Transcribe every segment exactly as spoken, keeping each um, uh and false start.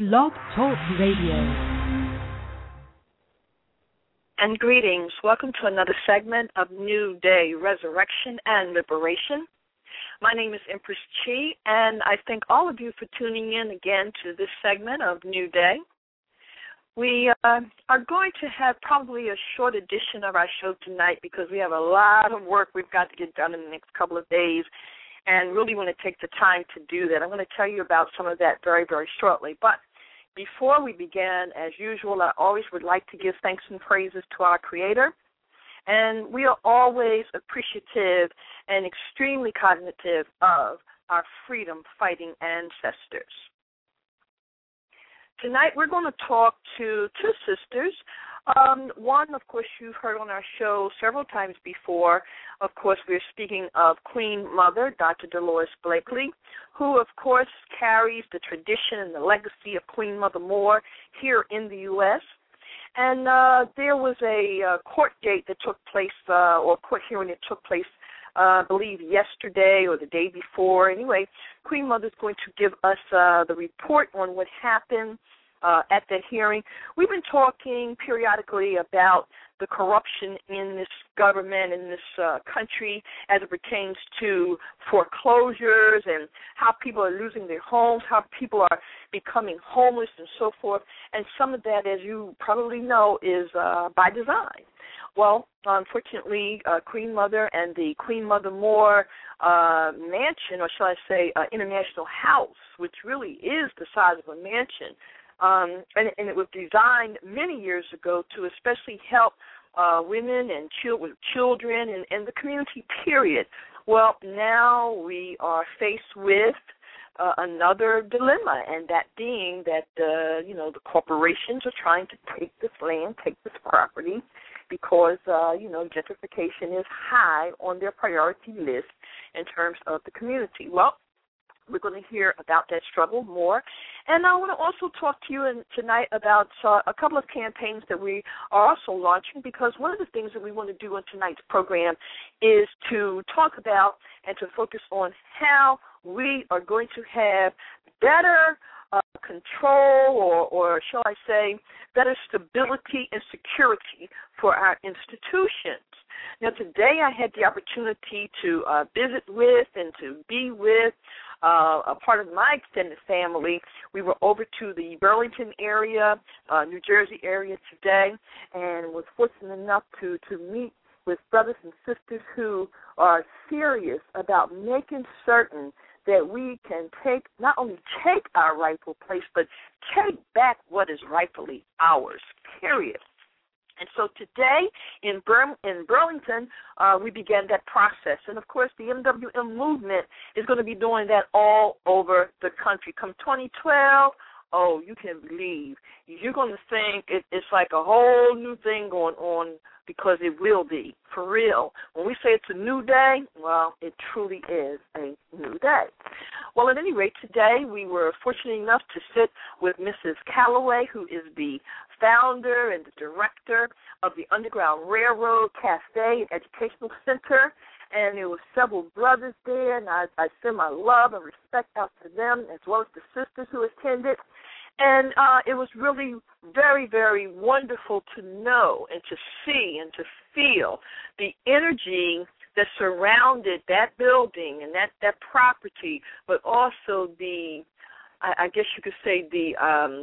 Blog Talk Radio. And greetings. Welcome to another segment of New Day, Resurrection and Liberation. My name is Empress Chi, and I thank all of you for tuning in again to this segment of New Day. We uh, are going to have probably a short edition of our show tonight because we have a lot of work we've got to get done in the next couple of days and really want to take the time to do that. I'm going to tell you about some of that very, very shortly. But before we begin, as usual, I always would like to give thanks and praises to our Creator. And we are always appreciative and extremely cognitive of our freedom-fighting ancestors. Tonight we're going to talk to two sisters. Um, one, of course, you've heard on our show several times before. Of course, we're speaking of Queen Mother, Doctor Dolores Blakely, who, of course, carries the tradition and the legacy of Queen Mother Moore here in the U S And uh, there was a uh, court date that took place, uh, or court hearing that took place, uh, I believe, yesterday or the day before. Anyway, Queen Mother's going to give us uh, the report on what happened Uh, at that hearing. We've been talking periodically about the corruption in this government, in this uh, country, as it pertains to foreclosures and how people are losing their homes, how people are becoming homeless and so forth. And some of that, as you probably know, is uh, by design. Well, unfortunately, uh, Queen Mother and the Queen Mother Moore uh, mansion, or shall I say uh, international house, which really is the size of a mansion, Um, and, and it was designed many years ago to especially help uh, women and chil- with children and, and the community, period. Well, now we are faced with uh, another dilemma, and that being that, uh, you know, the corporations are trying to take this land, take this property, because, uh, you know, gentrification is high on their priority list in terms of the community. Well, we're going to hear about that struggle more. And I want to also talk to you in, tonight about uh, a couple of campaigns that we are also launching, because one of the things that we want to do on tonight's program is to talk about and to focus on how we are going to have better uh, control or, or, shall I say, better stability and security for our institutions. Now, today I had the opportunity to uh, visit with and to be with Uh, a part of my extended family. We were over to the Burlington area, uh, New Jersey area today, and was fortunate enough to, to meet with brothers and sisters who are serious about making certain that we can take, not only take our rightful place, but take back what is rightfully ours, period. And so today in, Bur- in Burlington, uh, we began that process. And, of course, the M W M movement is going to be doing that all over the country. Come twenty twelve, oh, you can believe. You're going to think it, it's like a whole new thing going on, because it will be, for real. When we say it's a new day, well, it truly is a new day. Well, at any rate, today we were fortunate enough to sit with Missus Calloway, who is the founder and the director of the Underground Railroad Cafe and Educational Center, and there were several brothers there, and I, I send my love and respect out to them, as well as the sisters who attended. And uh, it was really very, very wonderful to know and to see and to feel the energy that surrounded that building and that, that property, but also the, I, I guess you could say, the um,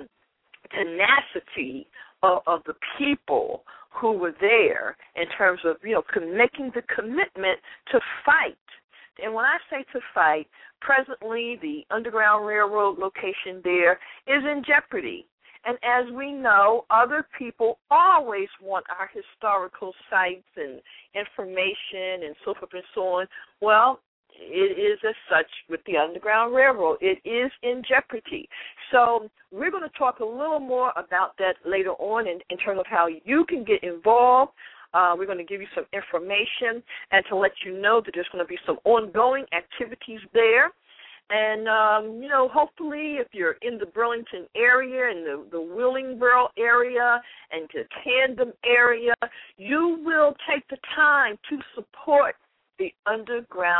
tenacity of, of the people who were there in terms of, you know, making the commitment to fight. And when I say to fight, presently the Underground Railroad location there is in jeopardy. And as we know, other people always want our historical sites and information and so forth and so on. Well, it is as such with the Underground Railroad. It is in jeopardy. So we're going to talk a little more about that later on in, in terms of how you can get involved. Uh, we're going to give you some information and to let you know that there's going to be some ongoing activities there. And, um, you know, hopefully if you're in the Burlington area and the, the Willingboro area and the Camden area, you will take the time to support the Underground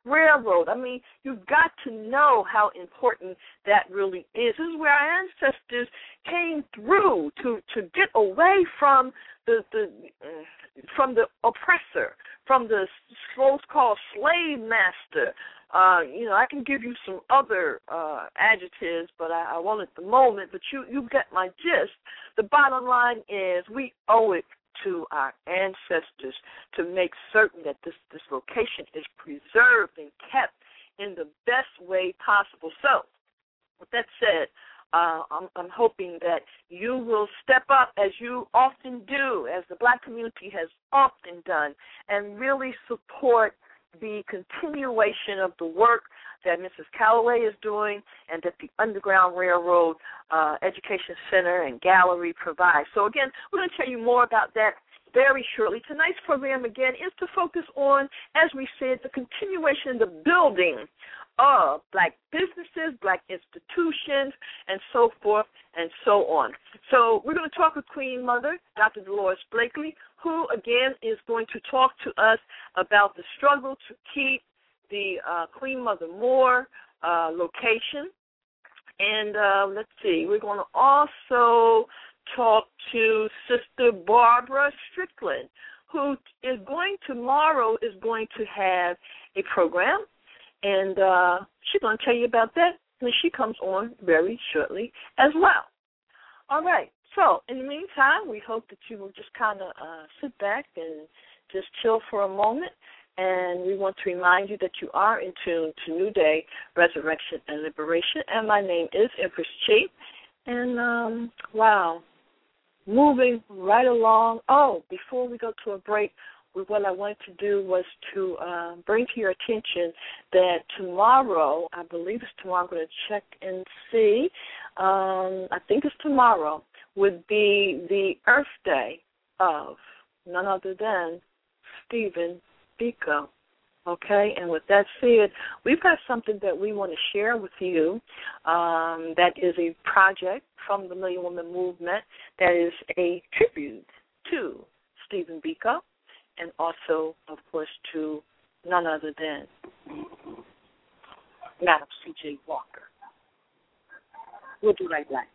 Railroad. I mean, you've got to know how important that really is. This is where our ancestors came through to, to get away from the, the from the oppressor, from the so-called slave master. Uh, you know, I can give you some other uh, adjectives, but I, I won't at the moment. But you, you get my gist. The bottom line is we owe it to our ancestors to make certain that this, this location is preserved and kept in the best way possible. So, with that said, uh, I'm, I'm hoping that you will step up, as you often do, as the black community has often done, and really support the continuation of the work that Missus Calloway is doing and that the Underground Railroad uh, Education Center and Gallery provides. So, again, we're going to tell you more about that very shortly. Tonight's program, again, is to focus on, as we said, the continuation, the building of black businesses, black institutions, and so forth and so on. So we're going to talk with Queen Mother, Doctor Dolores Blakely, who, again, is going to talk to us about the struggle to keep the uh, Queen Mother Moore uh, location. And uh, let's see, we're going to also talk to Sister Barbara Strickland, who is going tomorrow is going to have a program, and uh, she's going to tell you about that when she comes on very shortly as well. All right. So in the meantime, we hope that you will just kind of uh, sit back and just chill for a moment. And we want to remind you that you are in tune to New Day, Resurrection, and Liberation. And my name is Empress Chi. And, um, wow, moving right along. Oh, before we go to a break, what I wanted to do was to uh, bring to your attention that tomorrow, I believe it's tomorrow, I'm going to check and see, um, I think it's tomorrow, would be the Earth Day of none other than Stephen Biko. Okay, and with that said, we've got something that we want to share with you um, that is a project from the Million Woman Movement that is a tribute to Stephen Biko and also, of course, to none other than Madam C J Walker. We'll do right back.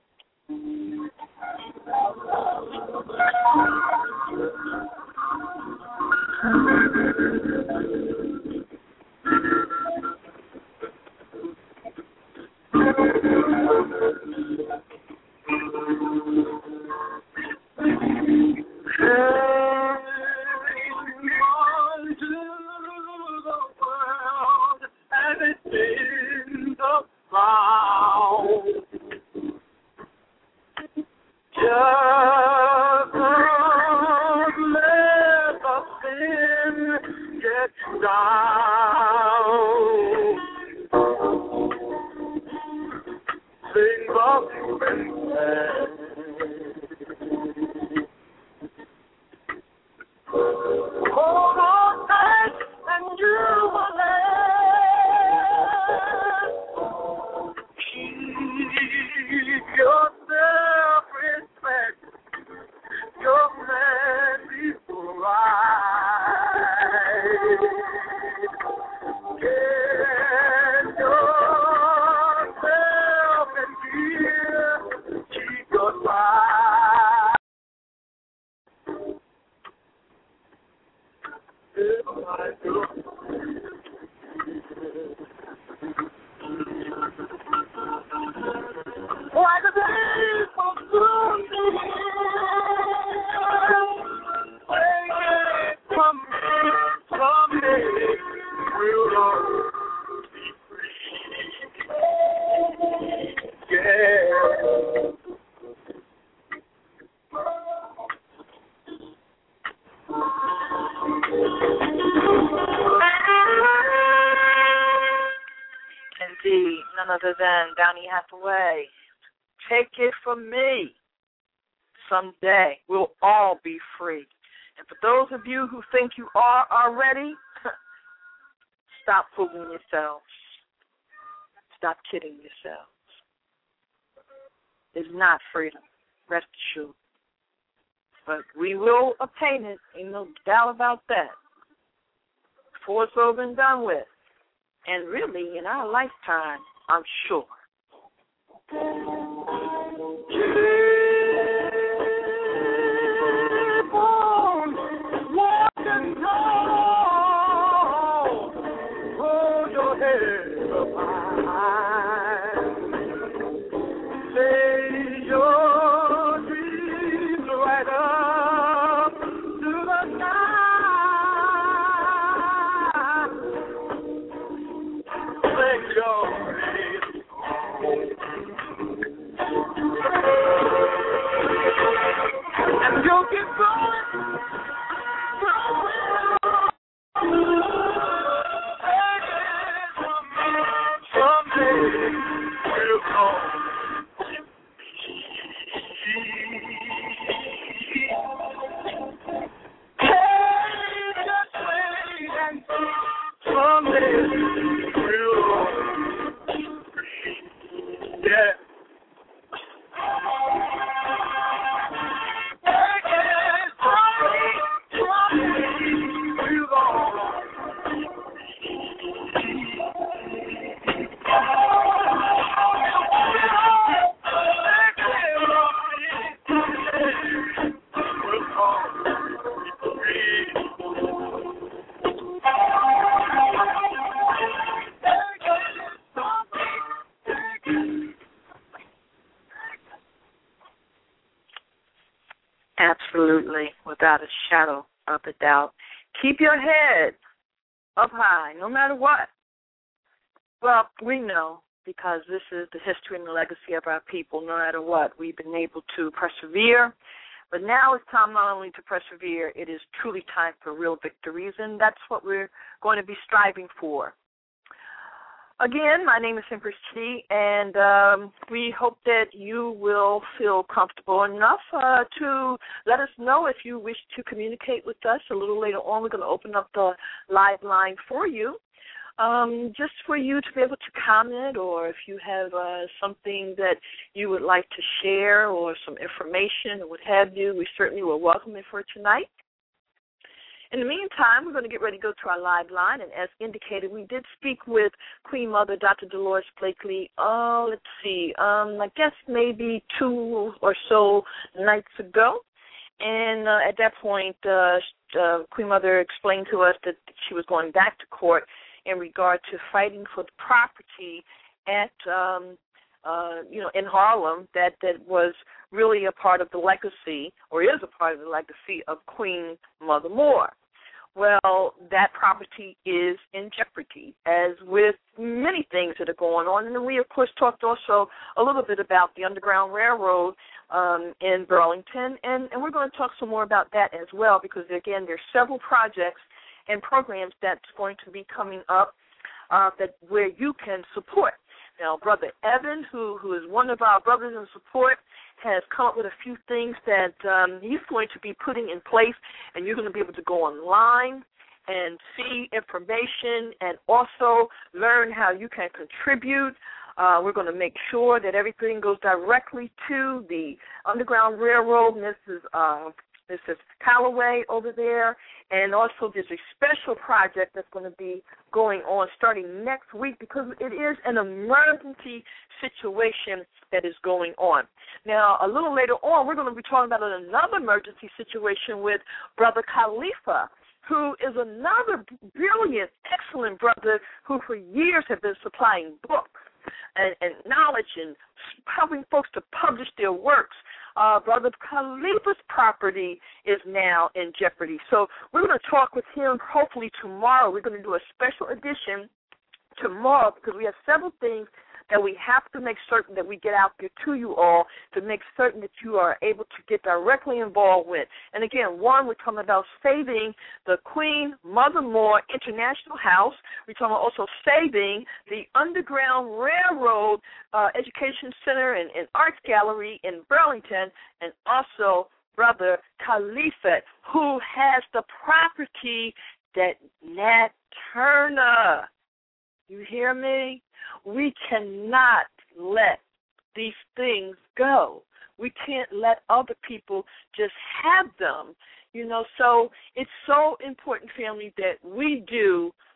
Other than Donny Hathaway. Take it from me. Someday we'll all be free. And for those of you who think you are already, stop fooling yourselves. Stop kidding yourselves. It's not freedom. Rest assured. But we will obtain it. Ain't no doubt about that. Before it's over and done with. and really in our lifetime, I'm sure. Keep on walking tall, hold your head up high, lay your dreams right up to the sky, let your head and you'll get going, someday we'll come. Hey, just wait and someday we'll come. Yeah. Absolutely, without a shadow of a doubt. Keep your head up high, no matter what. Well, we know, because this is the history and the legacy of our people, no matter what, we've been able to persevere. But now it's time not only to persevere, it is truly time for real victories, and that's what we're going to be striving for. Again, my name is Empress T, and um, we hope that you will feel comfortable enough uh, to let us know if you wish to communicate with us. A little later on, we're going to open up the live line for you, um, just for you to be able to comment, or if you have uh, something that you would like to share or some information or what have you, we certainly will welcome it for tonight. In the meantime, we're going to get ready to go to our live line, and as indicated, we did speak with Queen Mother, Doctor Dolores Blakely, oh, let's see, um, I guess maybe two or so nights ago, and uh, at that point, uh, uh, Queen Mother explained to us that she was going back to court in regard to fighting for the property at, um, uh, you know, in Harlem that, that was really a part of the legacy, or is a part of the legacy of Queen Mother Moore. Well, that property is in jeopardy, as with many things that are going on. And then we, of course, talked also a little bit about the Underground Railroad um, in Burlington, and, and we're going to talk some more about that as well, because, again, there's several projects and programs that's going to be coming up uh, that where you can support. Now, Brother Evan, who, who is one of our brothers in support, has come up with a few things that um, he's going to be putting in place, and you're going to be able to go online and see information and also learn how you can contribute. Uh, we're going to make sure that everything goes directly to the Underground Railroad. And this is uh, this is Callaway over there, and also there's a special project that's going to be going on starting next week, because it is an emergency situation that is going on. Now, a little later on, we're going to be talking about another emergency situation with Brother Khalifa, who is another brilliant, excellent brother who for years have been supplying books and, and knowledge and helping folks to publish their works. Uh, Brother Khalifa's property is now in jeopardy. So we're going to talk with him hopefully tomorrow. We're going to do a special edition tomorrow, because we have several things that we have to make certain that we get out there to you all, to make certain that you are able to get directly involved with. And again, one, we're talking about saving the Queen Mother Moore International House. We're talking about also saving the Underground Railroad uh, Education Center and, and Arts Gallery in Burlington, and also Brother Khalifa, who has the property that Nat Turner. You hear me? We cannot let these things go. We can't let other people just have them, you know. So it's so important, family, that we do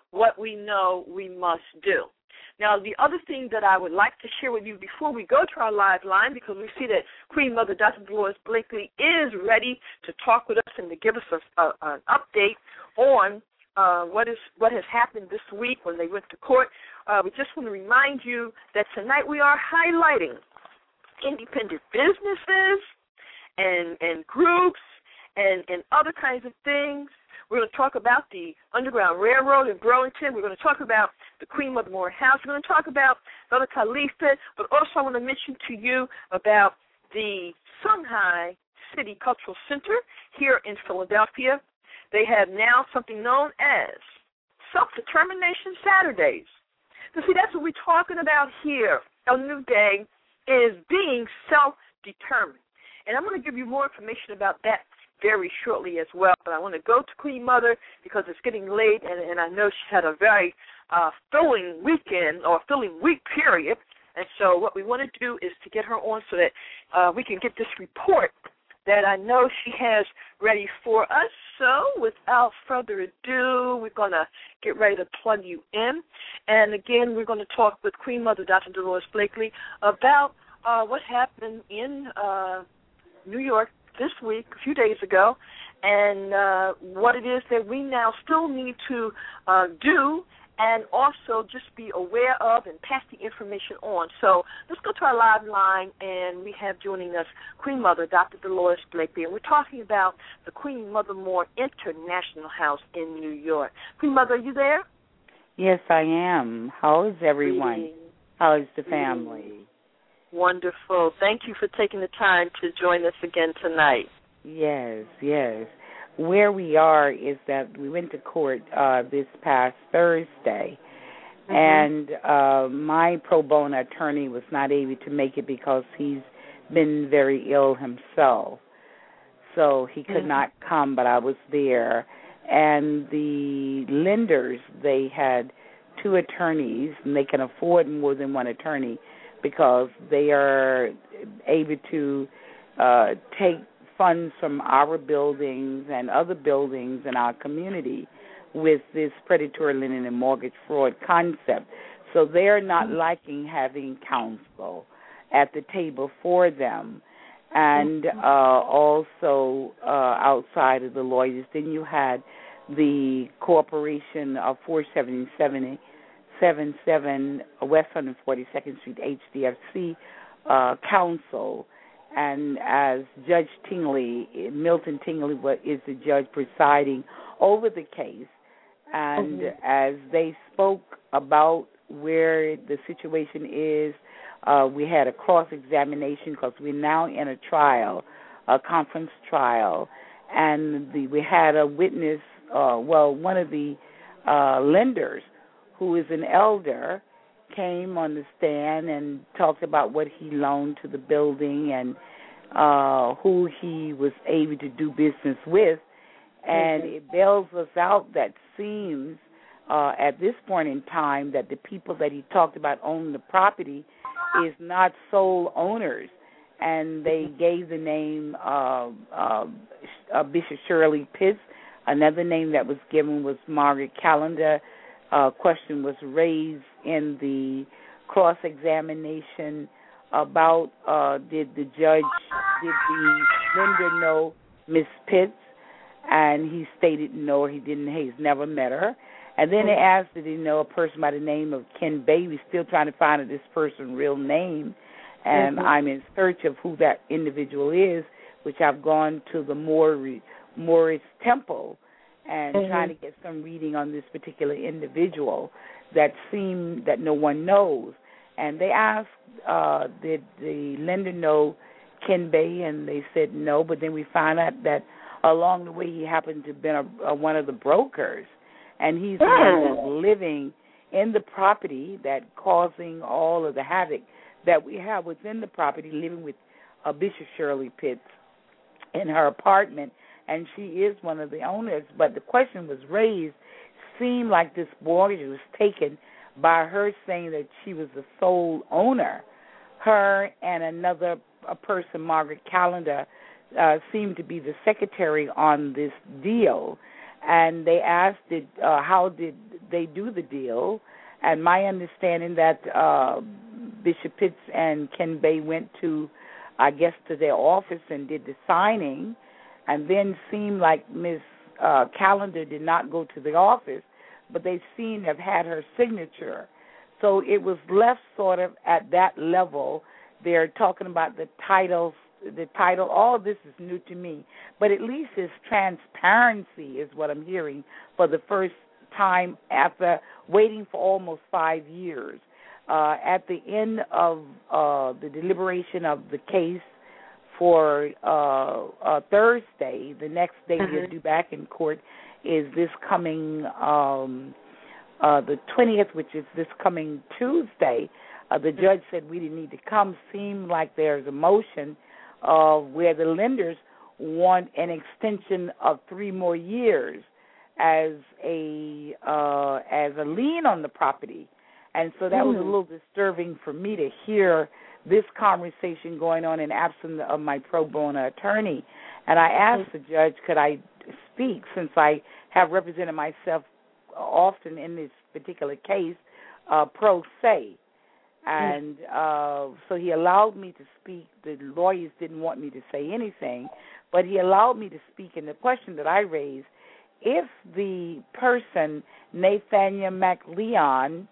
what we know we must do. Now, the other thing that I would like to share with you before we go to our live line, because we see that Queen Mother Doctor Dolores Blakely is ready to talk with us and to give us a, a, an update on uh, what is what has happened this week when they went to court. Uh, we just want to remind you that tonight we are highlighting independent businesses and, and groups and, and other kinds of things. We're going to talk about the Underground Railroad in Burlington. We're going to talk about the Queen Mother Moore House. We're going to talk about Brother Khalifa, but also I want to mention to you about the Songhai City Cultural Center here in Philadelphia. They have now something known as Self-Determination Saturdays. So see, that's what we're talking about here on New Day, is being self-determined. And I'm going to give you more information about that very shortly as well, but I want to go to Queen Mother because it's getting late, and, and I know she had a very uh, filling weekend or filling week period, and so what we want to do is to get her on so that uh, we can get this report that I know she has ready for us. So without further ado, we're going to get ready to plug you in, and again, we're going to talk with Queen Mother Doctor Dolores Blakely about uh, what happened in uh, New York this week, a few days ago, and uh, what it is that we now still need to uh, do and also just be aware of and pass the information on. So let's go to our live line, and we have joining us Queen Mother, Doctor Dolores Blakely, and we're talking about the Queen Mother Moore International House in New York. Queen Mother, are you there? Yes, I am. How is everyone? Greetings. How is the family? Greetings. Wonderful. Thank you for taking the time to join us again tonight. Yes, yes. Where we are is that we went to court uh, this past Thursday, mm-hmm. and uh, my pro bono attorney was not able to make it because he's been very ill himself. So he could mm-hmm. not come, but I was there. And the lenders, they had two attorneys, and they can afford more than one attorney, because they are able to uh, take funds from our buildings and other buildings in our community with this predatory lending and mortgage fraud concept. So they're not mm-hmm. liking having counsel at the table for them. And uh, also uh, outside of the lawyers, then you had the corporation of four seventy-seven seventy-seven West one hundred forty-second Street, H D F C uh, Council, and as Judge Tingley, Milton Tingley is the judge presiding over the case, and mm-hmm. as they spoke about where the situation is, uh, we had a cross-examination because we're now in a trial, a conference trial, and the, we had a witness, uh, well, one of the uh, lenders, who is an elder, came on the stand and talked about what he loaned to the building and uh, who he was able to do business with. And mm-hmm. it bails us out that seems uh, at this point in time that the people that he talked about owning the property is not sole owners. And they gave the name uh, uh, uh, Bishop Shirley Pitts. Another name that was given was Margaret Callender. Uh, question was raised in the cross-examination about uh, did the judge, did the lender know Miss Pitts, and he stated no, he didn't, he's never met her. And then they asked, did he know a person by the name of Ken Bay? We're still trying to find out this person's real name, and mm-hmm. I'm in search of who that individual is, which I've gone to the Moor, Morris Temple and mm-hmm. trying to get some reading on this particular individual that seemed that no one knows. And they asked, uh, did the lender know Ken Bay? And they said no, but then we found out that along the way he happened to have been a, a, one of the brokers, and he's mm. living in the property that causing all of the havoc that we have within the property, living with uh, Bishop Shirley Pitts in her apartment, and she is one of the owners. But the question was raised, seemed like this mortgage was taken by her saying that she was the sole owner. Her and another a person, Margaret Callender, uh, seemed to be the secretary on this deal. And they asked, did, uh, how did they do the deal. And my understanding that uh, Bishop Pitts and Ken Bay went to, I guess, to their office and did the signing, and then seemed like Miz Uh, Callender did not go to the office, but they seem to have had her signature. So it was left sort of at that level. They're talking about the titles, the title. All of this is new to me, but at least it's transparency is what I'm hearing for the first time after waiting for almost five years. Uh, at the end of uh, the deliberation of the case for uh, uh, Thursday, the next day mm-hmm. we'll do back in court is this coming um, uh, the twentieth, which is this coming Tuesday. Uh, the judge said we didn't need to come. Seemed like there's a motion uh, where the lenders want an extension of three more years as a uh, as a lien on the property, and so that mm. was a little disturbing for me to hear this conversation going on in absence of my pro bono attorney. And I asked the judge, could I speak, since I have represented myself often in this particular case, uh, pro se. And uh, so he allowed me to speak. The lawyers didn't want me to say anything, but he allowed me to speak. And the question that I raised, if the person, Nathaniel McLeon,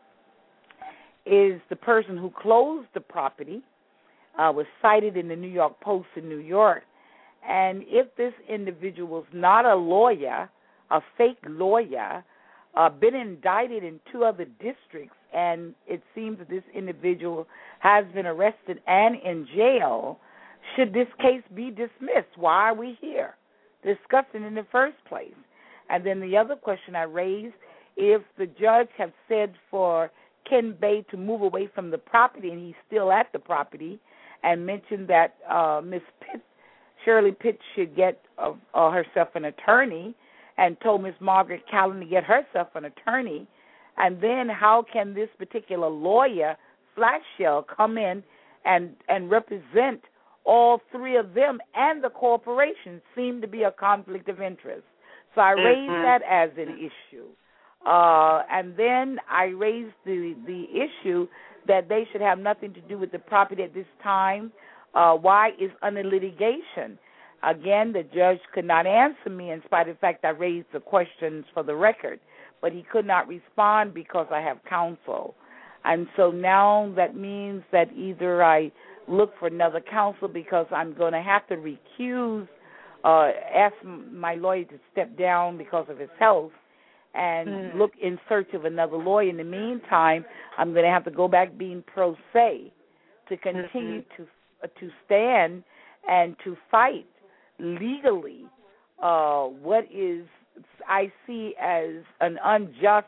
is the person who closed the property, uh, was cited in the New York Post in New York, and if this individual was not a lawyer, a fake lawyer, uh, been indicted in two other districts, and it seems that this individual has been arrested and in jail, should this case be dismissed? Why are we here discussing in the first place? And then the other question I raised, if the judge have said for Ken Bay to move away from the property and he's still at the property, and mentioned that uh, Miss Pitt, Shirley Pitt should get uh, uh, herself an attorney, and told Miss Margaret Callen to get herself an attorney, and then how can this particular lawyer, Flatshell, come in and, and represent all three of them and the corporation? Seemed to be a conflict of interest. So I raised mm-hmm. that as an issue. Uh, and then I raised the, the issue that they should have nothing to do with the property at this time. Uh, why is under litigation? Again, the judge could not answer me in spite of the fact I raised the questions for the record, but he could not respond because I have counsel. And so now that means that either I look for another counsel because I'm going to have to recuse, uh, ask my lawyer to step down because of his health, and mm. look in search of another lawyer. In the meantime, I'm going to have to go back being pro se to continue mm-hmm. to uh, to stand and to fight legally uh, what is I see as an unjust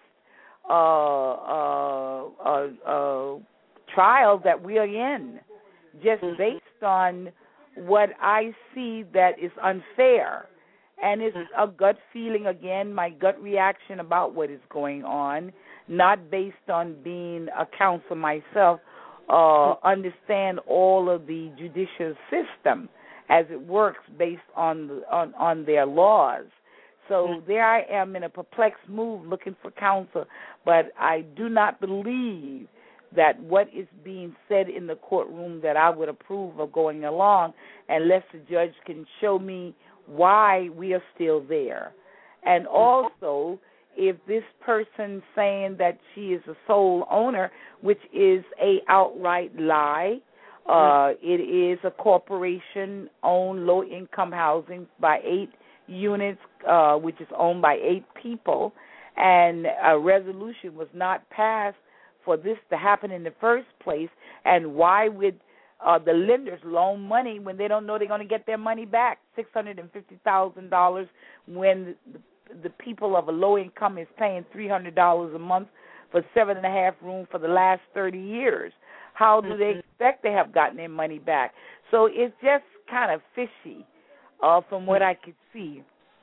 uh, uh, uh, uh, trial that we are in, just mm-hmm. based on what I see that is unfair. And it's a gut feeling, again, my gut reaction about what is going on, not based on being a counsel myself, uh, understand all of the judicial system as it works based on, the, on, on their laws. So there I am in a perplexed mood looking for counsel, but I do not believe that what is being said in the courtroom that I would approve of going along unless the judge can show me why we are still there. And also, if this person saying that she is a sole owner, which is a outright lie, uh, it is a corporation-owned low-income housing by eight units, uh, which is owned by eight people, and a resolution was not passed for this to happen in the first place, and why would Uh, the lenders loan money when they don't know they're going to get their money back, six hundred fifty thousand dollars, when the, the people of a low income is paying three hundred dollars a month for seven and a half room for the last thirty years. How do they expect to have gotten their money back? So it's just kind of fishy uh, from what I could see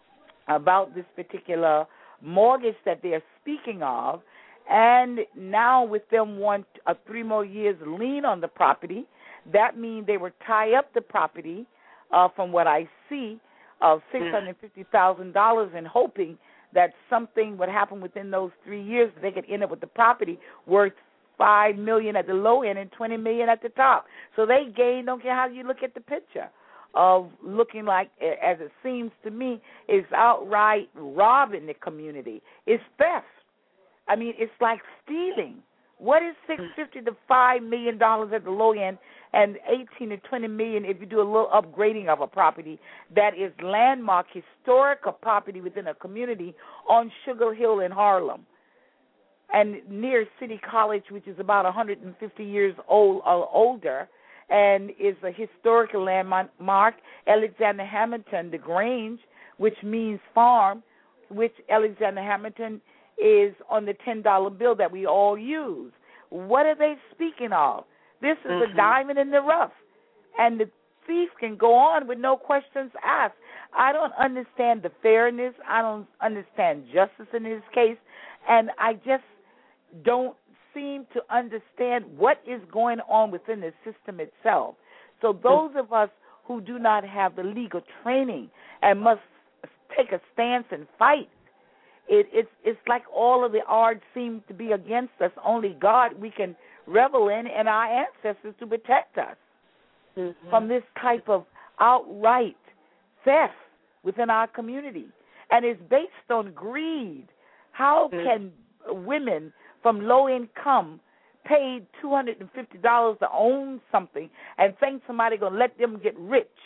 about this particular mortgage that they're speaking of. And now with them want a three more years lien on the property, that means they would tie up the property, uh, from what I see, of six hundred fifty thousand dollars, and hoping that something would happen within those three years. They could end up with the property worth five million dollars at the low end and twenty million dollars at the top. So they gain, don't care how you look at the picture, of looking like, as it seems to me, is outright robbing the community. It's theft. I mean, it's like stealing. What is six hundred fifty to five million dollars at the low end and eighteen to twenty million dollars if you do a little upgrading of a property that is landmark, historical property within a community on Sugar Hill in Harlem and near City College, which is about one hundred fifty years old or older, and is a historical landmark. Alexander Hamilton, the Grange, which means farm, which Alexander Hamilton is on the ten dollar bill that we all use. What are they speaking of? This is mm-hmm. a diamond in the rough, and the thief can go on with no questions asked. I don't understand the fairness. I don't understand justice in this case, and I just don't seem to understand what is going on within the system itself. So those of us who do not have the legal training and must take a stance and fight, It, it's it's like all of the odds seem to be against us. Only God we can revel in and our ancestors to protect us mm-hmm. from this type of outright theft within our community. And it's based on greed. How mm-hmm. can women from low income pay two hundred fifty dollars to own something and think somebody's going to let them get rich?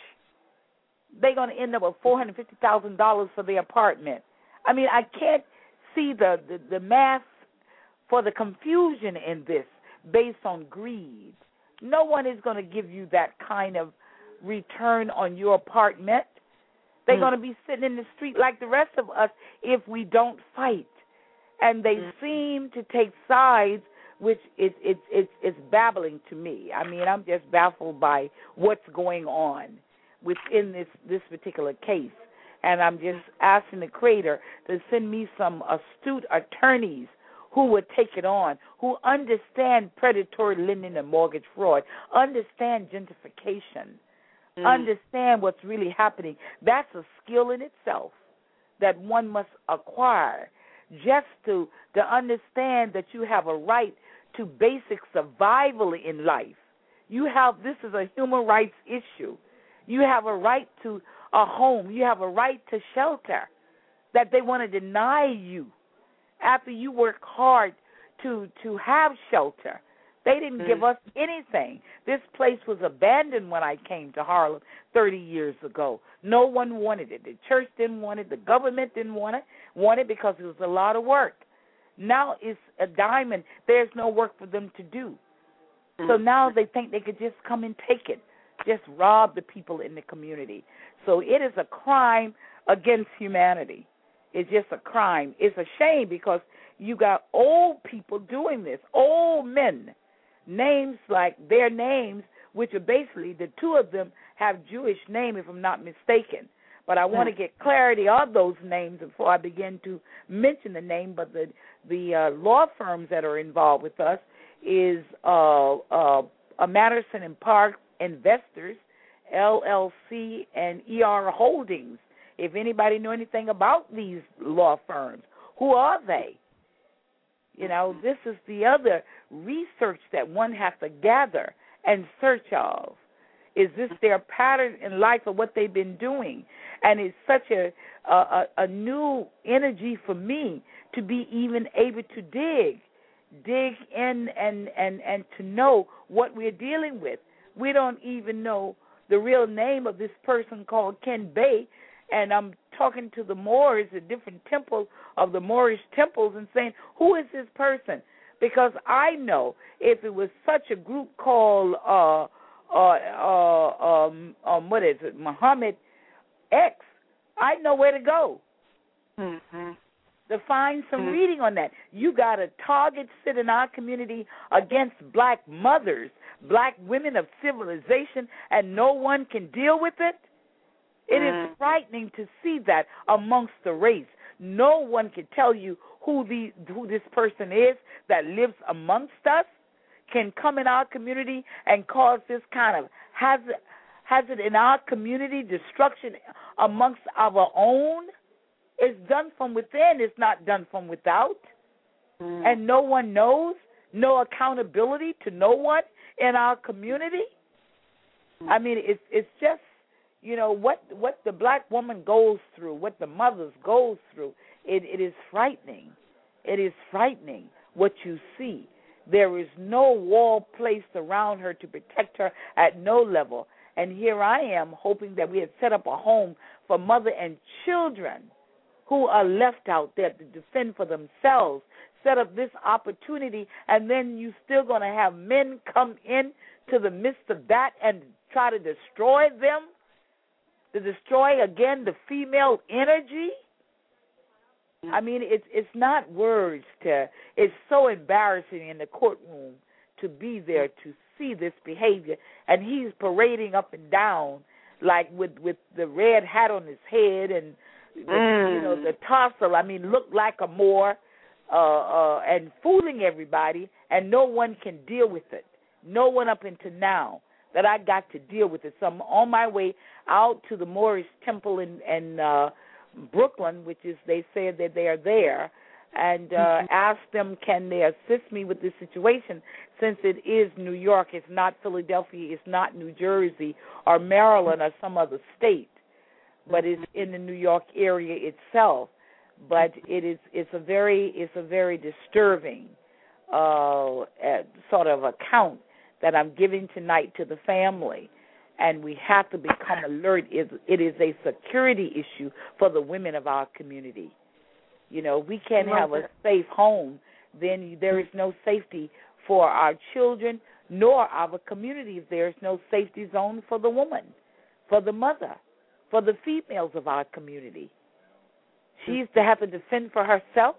They're going to end up with four hundred fifty thousand dollars for their apartment. I mean, I can't see the, the, the math for the confusion in this based on greed. No one is going to give you that kind of return on your apartment. They're mm. going to be sitting in the street like the rest of us if we don't fight. And they mm. seem to take sides, which is it's it's it's babbling to me. I mean, I'm just baffled by what's going on within this, this particular case. And I'm just asking the Creator to send me some astute attorneys who would take it on, who understand predatory lending and mortgage fraud, understand gentrification, mm. understand what's really happening. That's a skill in itself that one must acquire just to, to understand that you have a right to basic survival in life. You have, this is a human rights issue. You have a right to a home. You have a right to shelter that they want to deny you after you work hard to to have shelter. They didn't mm-hmm. give us anything. This place was abandoned when I came to Harlem thirty years ago. No one wanted it. The church didn't want it. The government didn't want it, want it because it was a lot of work. Now it's a diamond. There's no work for them to do. Mm-hmm. So now they think they could just come and take it, just rob the people in the community. So it is a crime against humanity. It's just a crime. It's a shame because you got old people doing this, old men, names like their names, which are basically, the two of them have Jewish names, if I'm not mistaken. But I want to get clarity on those names before I begin to mention the name. But the the uh, law firms that are involved with us is uh, uh, Matterson and Park Investors, L L C, and E R Holdings. If anybody know anything about these law firms, who are they? You know, this is the other research that one has to gather and search of. Is this their pattern in life of what they've been doing? And it's such a, a, a new energy for me to be even able to dig, dig in and, and, and to know what we're dealing with. We don't even know the real name of this person called Ken Bay, and I'm talking to the Moors, the different temples of the Moorish temples, and saying, who is this person? Because I know if it was such a group called, uh, uh, uh, um, um, what is it, Muhammad X, I know where to go mm-hmm. to find some mm-hmm. reading on that. You got a target set in our community against black mothers, black women of civilization, and no one can deal with it? It mm. is frightening to see that amongst the race. No one can tell you who the who this person is that lives amongst us, can come in our community and cause this kind of hazard, hazard in our community, destruction amongst our own. It's done from within. It's not done from without. Mm. And no one knows, no accountability to no one in our community. Mm. I mean, it's it's just, you know, what what the black woman goes through, what the mothers goes through. It it is frightening. It is frightening what you see. There is no wall placed around her to protect her at no level. And here I am hoping that we had set up a home for mother and children who are left out there to defend for themselves, set up this opportunity, and then you still going to have men come in to the midst of that and try to destroy them, to destroy, again, the female energy. I mean, it's it's not words to, it's so embarrassing in the courtroom to be there to see this behavior. And he's parading up and down like with, with the red hat on his head and, the, mm. you know, the tassel. I mean, look like a Moor uh, uh, and fooling everybody, and no one can deal with it. No one up until now that I got to deal with it. So I'm on my way out to the Moorish temple in, in uh, Brooklyn, which is, they said that they are there, and uh, mm-hmm. asked them, can they assist me with this situation, since it is New York, it's not Philadelphia, it's not New Jersey or Maryland or some other state, but it's in the New York area itself. But it is it's a very it's a very disturbing uh, uh, sort of account that I'm giving tonight to the family. And we have to become alert. It is a security issue for the women of our community. You know, we can't have a safe home, then there is no safety for our children nor our community. There is no safety zone for the woman, for the mother, for the females of our community. She's to have to defend for herself.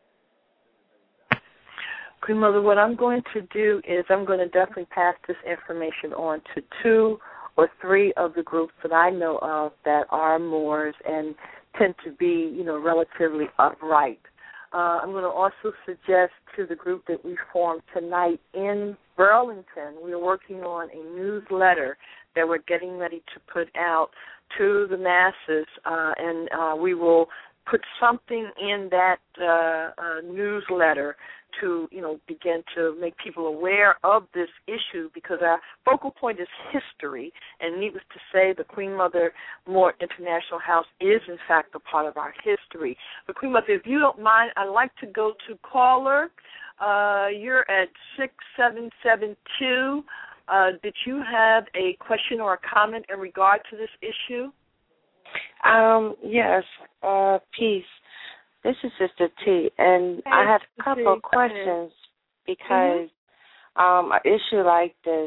Queen Mother, what I'm going to do is I'm going to definitely pass this information on to two or three of the groups that I know of that are Moors and tend to be, you know, relatively upright. Uh, I'm going to also suggest to the group that we formed tonight in Burlington, we are working on a newsletter that we're getting ready to put out to the masses, uh, and uh, we will put something in that uh, uh, newsletter to, you know, begin to make people aware of this issue, because our focal point is history, and needless to say, the Queen Mother Moore International House is, in fact, a part of our history. But, Queen Mother, if you don't mind, I'd like to go to caller. Uh, you're at six seven seven two. Uh, did you have a question or a comment in regard to this issue? Um, yes, uh, peace. This is Sister T, and hey, I have a couple of questions because mm-hmm. um, an issue like this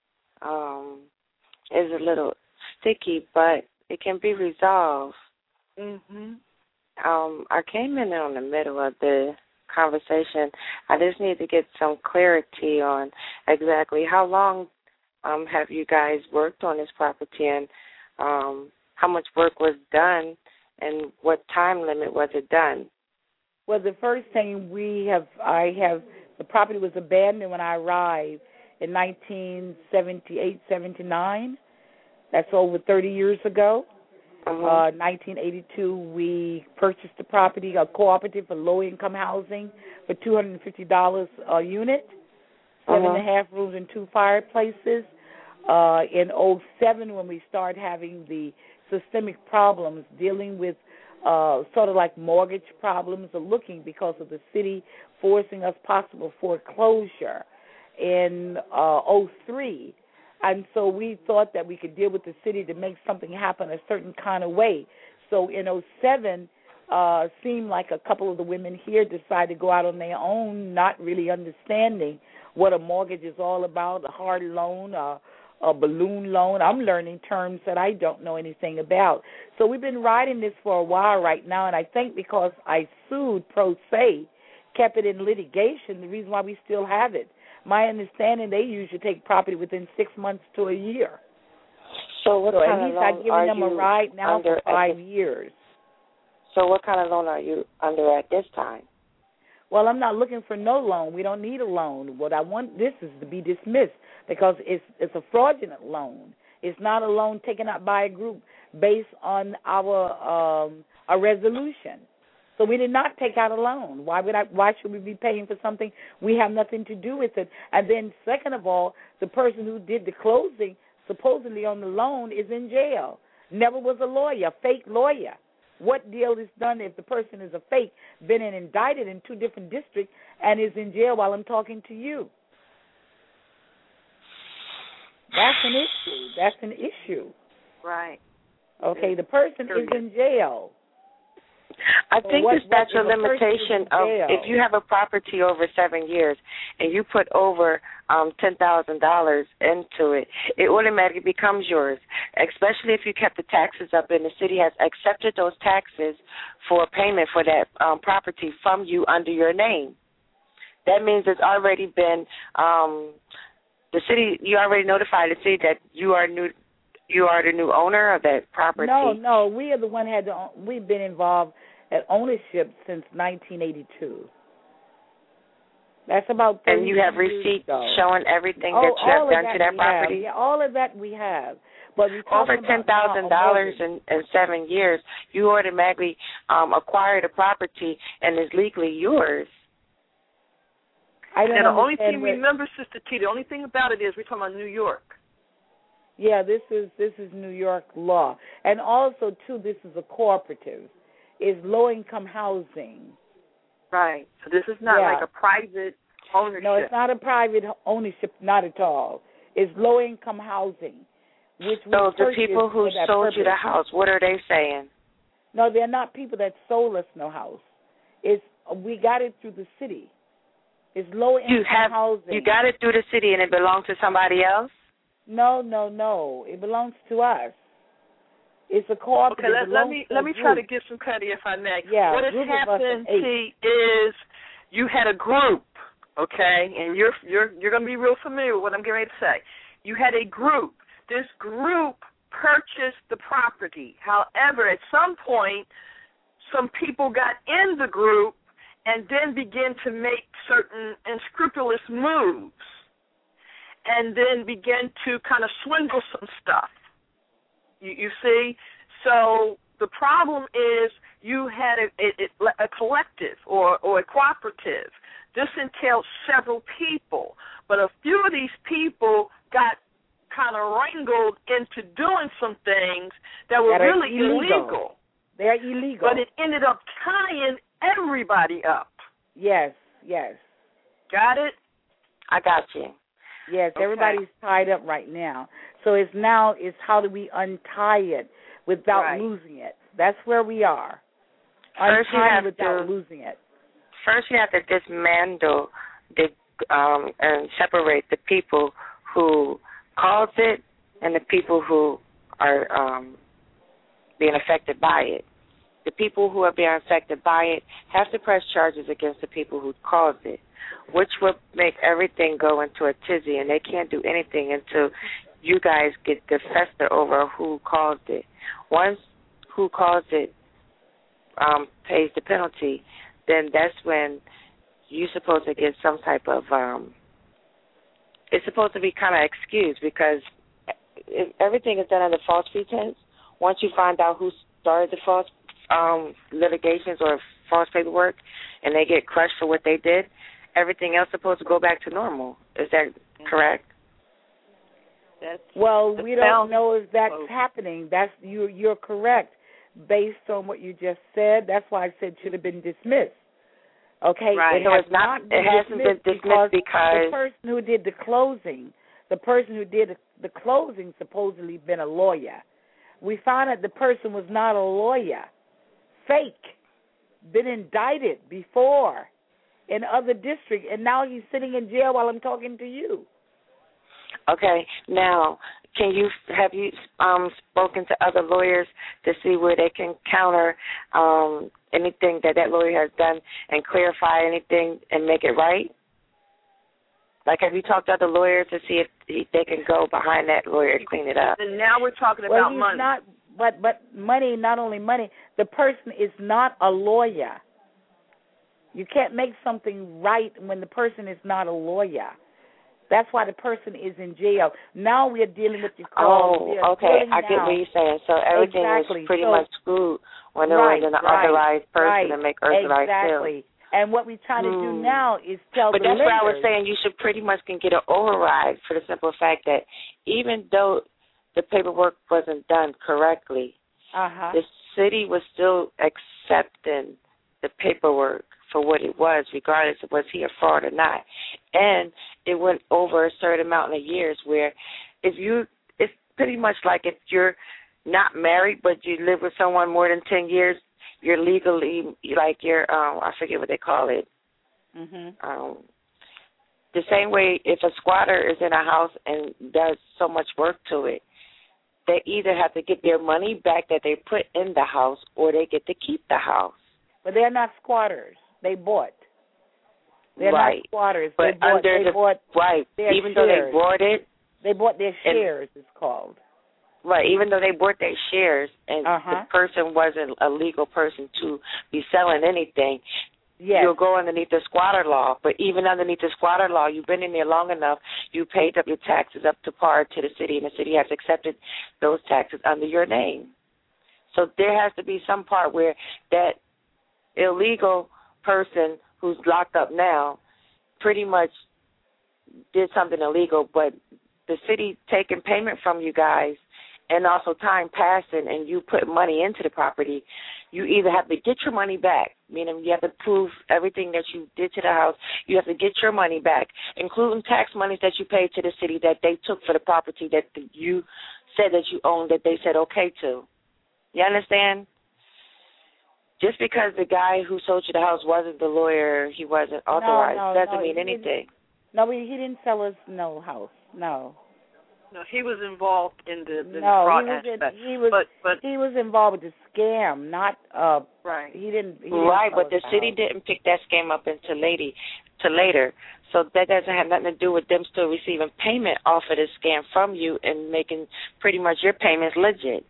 um, is a little sticky, but it can be resolved. Mm-hmm. Um, I came in on the middle of the conversation. I just need to get some clarity on exactly how long um, have you guys worked on this property, and um, how much work was done, and what time limit was it done? Well, the first thing we have, I have, the property was abandoned when I arrived in nineteen seventy-eight, seventy-nine. That's over thirty years ago. Uh-huh. Uh, nineteen eighty-two, we purchased the property, a cooperative for low-income housing, for two hundred fifty dollars a unit, seven uh-huh. and a half rooms and two fireplaces. Uh, in oh seven, when we started having the systemic problems dealing with uh, sort of like mortgage problems or looking because of the city forcing us possible foreclosure in uh, oh three. And so we thought that we could deal with the city to make something happen a certain kind of way. So in oh seven, uh, seemed like a couple of the women here decided to go out on their own, not really understanding what a mortgage is all about, a hard loan, uh, a balloon loan. I'm learning terms that I don't know anything about. So we've been riding this for a while right now, and I think because I sued pro se, kept it in litigation, the reason why we still have it. My understanding, they usually take property within six months to a year. So what so kind at least of loan I've given are them you a ride now under for five this, years. So what kind of loan are you under at this time? Well, I'm not looking for no loan. We don't need a loan. What I want this is to be dismissed because it's it's a fraudulent loan. It's not a loan taken out by a group based on our um, a resolution. So we did not take out a loan. Why would I? Why should we be paying for something we have nothing to do with it? And then, second of all, the person who did the closing, supposedly on the loan, is in jail. Never was a lawyer, fake lawyer. What deal is done if the person is a fake, been indicted in two different districts, and is in jail while I'm talking to you? That's an issue. That's an issue. Right. Okay, the person is in jail. I think what, the statute of limitation of if you have a property over seven years and you put over um, ten thousand dollars into it, it automatically becomes yours, especially if you kept the taxes up and the city has accepted those taxes for payment for that um, property from you under your name. That means it's already been, um, the city, you already notified the city that you are new. You are the new owner of that property. No, no, we are the one had the, we've been involved at ownership since nineteen eighty-two. That's about thirty And you have receipts showing everything oh, that you have done that to that property? Have. Yeah, all of that we have. But over ten thousand dollars in, in seven years, you automatically um, acquire the property and is legally yours. I don't and the only thing, what, remember, Sister T, the only thing about it is we're talking about New York. Yeah, this is this is New York law. And also, too, this is a cooperative. It's low-income housing. Right. So this is not yeah. like a private ownership. No, it's not a private ownership, not at all. It's low-income housing. Which so the people who sold purpose. you the house, what are they saying? No, they're not people that sold us no house. It's we got it through the city. It's low-income you have, housing. You got it through the city and it belongs to somebody else? No, no, no. It belongs to us. It's a cooperative. Okay, let, let me let me try to give some clarity if I may. Yeah, what has happened, T, is you had a group, okay, and you're you're you're going to be real familiar with what I'm getting ready to say. You had a group. This group purchased the property. However, at some point, some people got in the group and then began to make certain unscrupulous moves, and then began to kind of swindle some stuff. You, you see? So the problem is you had a, a, a collective or, or a cooperative. This entails several people, but a few of these people got kind of wrangled into doing some things that were that really illegal. illegal. They're illegal. But it ended up tying everybody up. Yes, yes. Got it? I got you. Yes, okay. Everybody's tied up right now. So it's now is how do we untie it without right. losing it? That's where we are. First Untie you have without to, losing it. First you have to dismantle the um, and separate the people who caused it and the people who are um, being affected by it. The people who are being affected by it have to press charges against the people who caused it, which will make everything go into a tizzy, and they can't do anything until you guys get the fester over who caused it. Once who caused it um, pays the penalty, then that's when you're supposed to get some type of, um, it's supposed to be kind of excused, because if everything is done under false pretense. Once you find out who started the false um, litigations or false paperwork and they get crushed for what they did, everything else is supposed to go back to normal. Is that correct? That's, well, that we don't sounds, know if that's oh. happening. That's you. You're correct, based on what you just said. That's why I said it should have been dismissed. Okay, right. it, so has it's not. not been it hasn't dismissed been dismissed because, because the person who did the closing, the person who did the closing, supposedly been a lawyer. We found out the person was not a lawyer, fake, been indicted before in other districts, and now he's sitting in jail while I'm talking to you. Okay. Now, can you have you um, spoken to other lawyers to see where they can counter um, anything that that lawyer has done and clarify anything and make it right? Like, have you talked to other lawyers to see if they can go behind that lawyer and clean it up? And now we're talking well, about he's money. Not, but but money, not only money. The person is not a lawyer. You can't make something right when the person is not a lawyer. That's why the person is in jail. Now we're dealing with your call. Oh, okay. I get what you're saying. So everything exactly. was pretty so, much screwed when it right, was an right, authorized person right, to make authorized exactly. sales. And what we try to mm. do now is tell but the that's lenders. what I was saying. You should pretty much can get an override for the simple fact that even though the paperwork wasn't done correctly, uh-huh. the city was still accepting the paperwork for what it was, regardless of was he a fraud or not. And it went over a certain amount of years where if you, it's pretty much like if you're not married but you live with someone more than ten years, you're legally, like you're, um, I forget what they call it. Mm-hmm. Um, the same way if a squatter is in a house and does so much work to it, they either have to get their money back that they put in the house or they get to keep the house. But they're not squatters. They bought. They're right. not squatters. But they bought, under they the, bought right, their even shares. though they bought it. They bought their shares, and, it's called. Right, even though they bought their shares and uh-huh. the person wasn't a legal person to be selling anything, yes. you'll go underneath the squatter law. But even underneath the squatter law, you've been in there long enough, you paid up your taxes up to par to the city, and the city has accepted those taxes under your name. So there has to be some part where that illegal person who's locked up now pretty much did something illegal, but the city taking payment from you guys and also time passing and you put money into the property, you either have to get your money back, meaning you have to prove everything that you did to the house. You have to get your money back, including tax monies that you paid to the city that they took for the property that you said that you owned, that they said okay to. You understand? Just because the guy who sold you the house wasn't the lawyer, he wasn't authorized, no, no, doesn't no, mean anything. No, he didn't sell us no house. No. No, he was involved in the, the no, fraud he was aspect. In, he was but, but, he was involved with the scam, not uh right. He didn't he Right, didn't but the city house. didn't pick that scam up until lady to later. So that doesn't have nothing to do with them still receiving payment off of the scam from you and making pretty much your payments legit.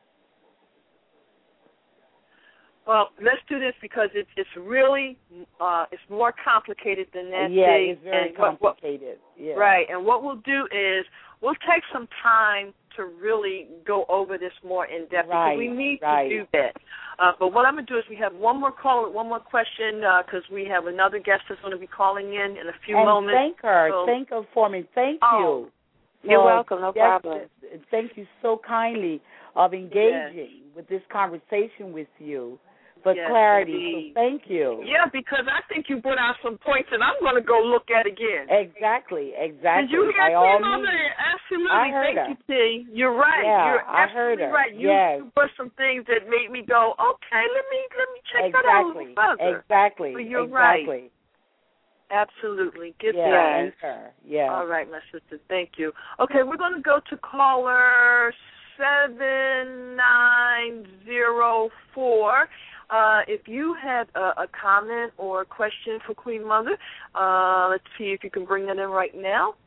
Well, let's do this because it's it's really uh, it's more complicated than that. Yeah, thing. it's very and complicated. What, what, yeah. Right, and what we'll do is we'll take some time to really go over this more in depth right, because we need right. to do that. Uh, but what I'm going to do is we have one more call, one more question because uh, we have another guest that's going to be calling in in a few and moments. Thank her, so, thank her for me. Thank oh, you. You're well, welcome, no yes, problem. Thank you so kindly of engaging yes. with this conversation with you. For yes, clarity, indeed. so thank you. Yeah, because I think you put out some points, and I'm going to go look at again. Exactly, exactly. Did you hear By all means. Absolutely. I heard thank her. you, T. You're right. Yeah, You're I heard her. right. You, yes. you put some things that made me go, okay, let me let me check exactly. that out a little further. Exactly. So you're exactly. right. Absolutely. Get yeah, that. Thank her. Yeah. All right, my sister. Thank you. Okay, we're going to go to caller seven nine zero four. Uh, if you had a, a comment or a question for Queen Mother, uh, let's see if you can bring that in right now.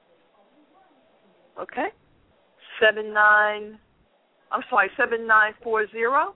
Okay. Seven nine, I'm sorry, seven nine four zero.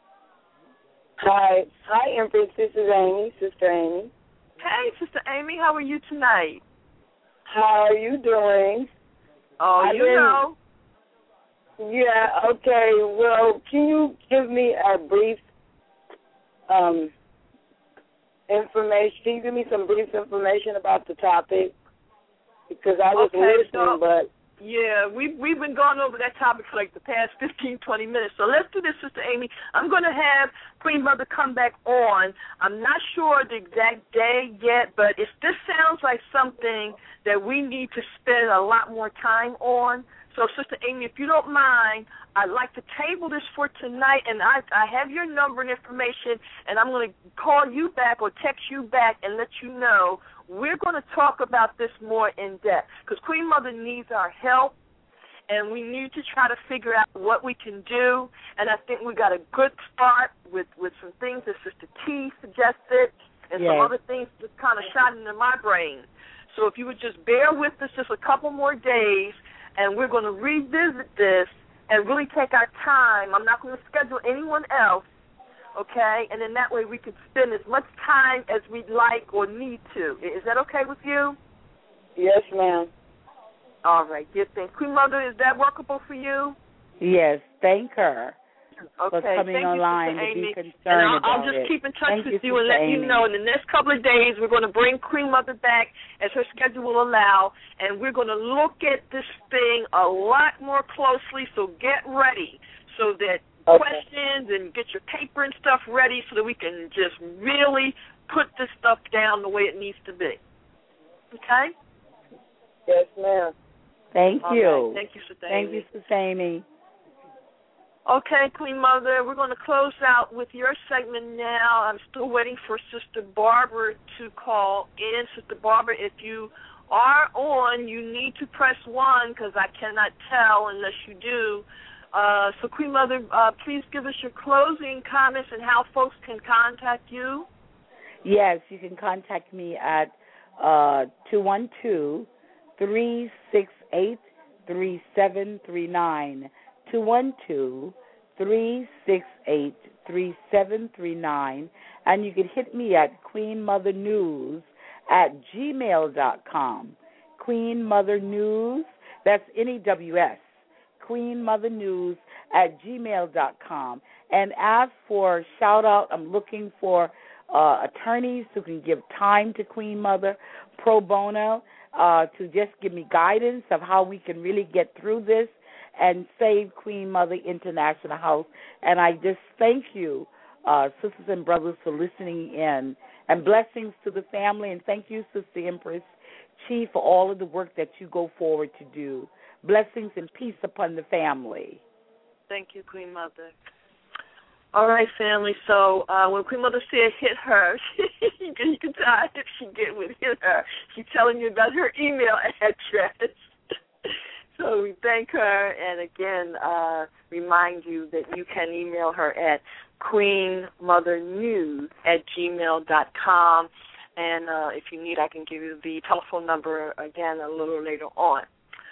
Hi, hi, Empress. This is Amy, Sister Amy. Hey, Sister Amy, how are you tonight? How are you doing? Oh, I've you been, know. Yeah. Okay. Well, can you give me a brief um information? Can you give me some brief information about the topic? Because I was okay, listening, so, but. Yeah, we've, we've been going over that topic for like the past fifteen, twenty minutes. So let's do this, Sister Amy. I'm going to have Queen Mother come back on. I'm not sure the exact day yet, but if this sounds like something that we need to spend a lot more time on. So, Sister Amy, if you don't mind, I'd like to table this for tonight, and I, I have your number and information, and I'm going to call you back or text you back and let you know. We're going to talk about this more in depth because Queen Mother needs our help, and we need to try to figure out what we can do. And I think we got a good start with, with some things that Sister T suggested and yes. some other things that kind of shot into my brain. So if you would just bear with us just a couple more days, and we're going to revisit this and really take our time. I'm not going to schedule anyone else. Okay, and then that way we can spend as much time as we'd like or need to. Is that okay with you? Yes, ma'am. All right, good thing. Queen Mother, is that workable for you? Yes, thank her. for coming Thank online you, to be Amy. concerned and I'll, about I'll just it. keep in touch Thank with you, you and let Amy. you know in the next couple of days we're going to bring Queen Mother back as her schedule will allow, and we're going to look at this thing a lot more closely, so get ready so that okay. questions and get your paper and stuff ready so that we can just really put this stuff down the way it needs to be. Okay? Yes, ma'am. Thank All you. right. Thank you, Sister Thank Amy. you, Sister Amy. Okay, Queen Mother, we're going to close out with your segment now. I'm still waiting for Sister Barbara to call in. Sister Barbara, if you are on, you need to press one because I cannot tell unless you do. Uh, so, Queen Mother, uh, please give us your closing comments and how folks can contact you. Yes, you can contact me at uh, two one two, three six eight, three seven three nine. two one two, three six eight, three seven three nine, and you can hit me at Queen Mother News at gmail dot com. Queen Mother News, that's N E W S, Queen Mother News at gmail dot com. And as for shout-out, I'm looking for uh, attorneys who can give time to Queen Mother pro bono uh, to just give me guidance of how we can really get through this and save Queen Mother International House. And I just thank you, uh, sisters and brothers, for listening in. And blessings to the family. And thank you, Sister Empress Chi, for all of the work that you go forward to do. Blessings and peace upon the family. Thank you, Queen Mother. All right, family. So uh, when Queen Mother said hit her, you can, you can tell if she get with hit her. She's telling you about her email address. So we thank her, and again, uh, remind you that you can email her at queenmothernews at gmail dot com. And uh, if you need, I can give you the telephone number again a little later on.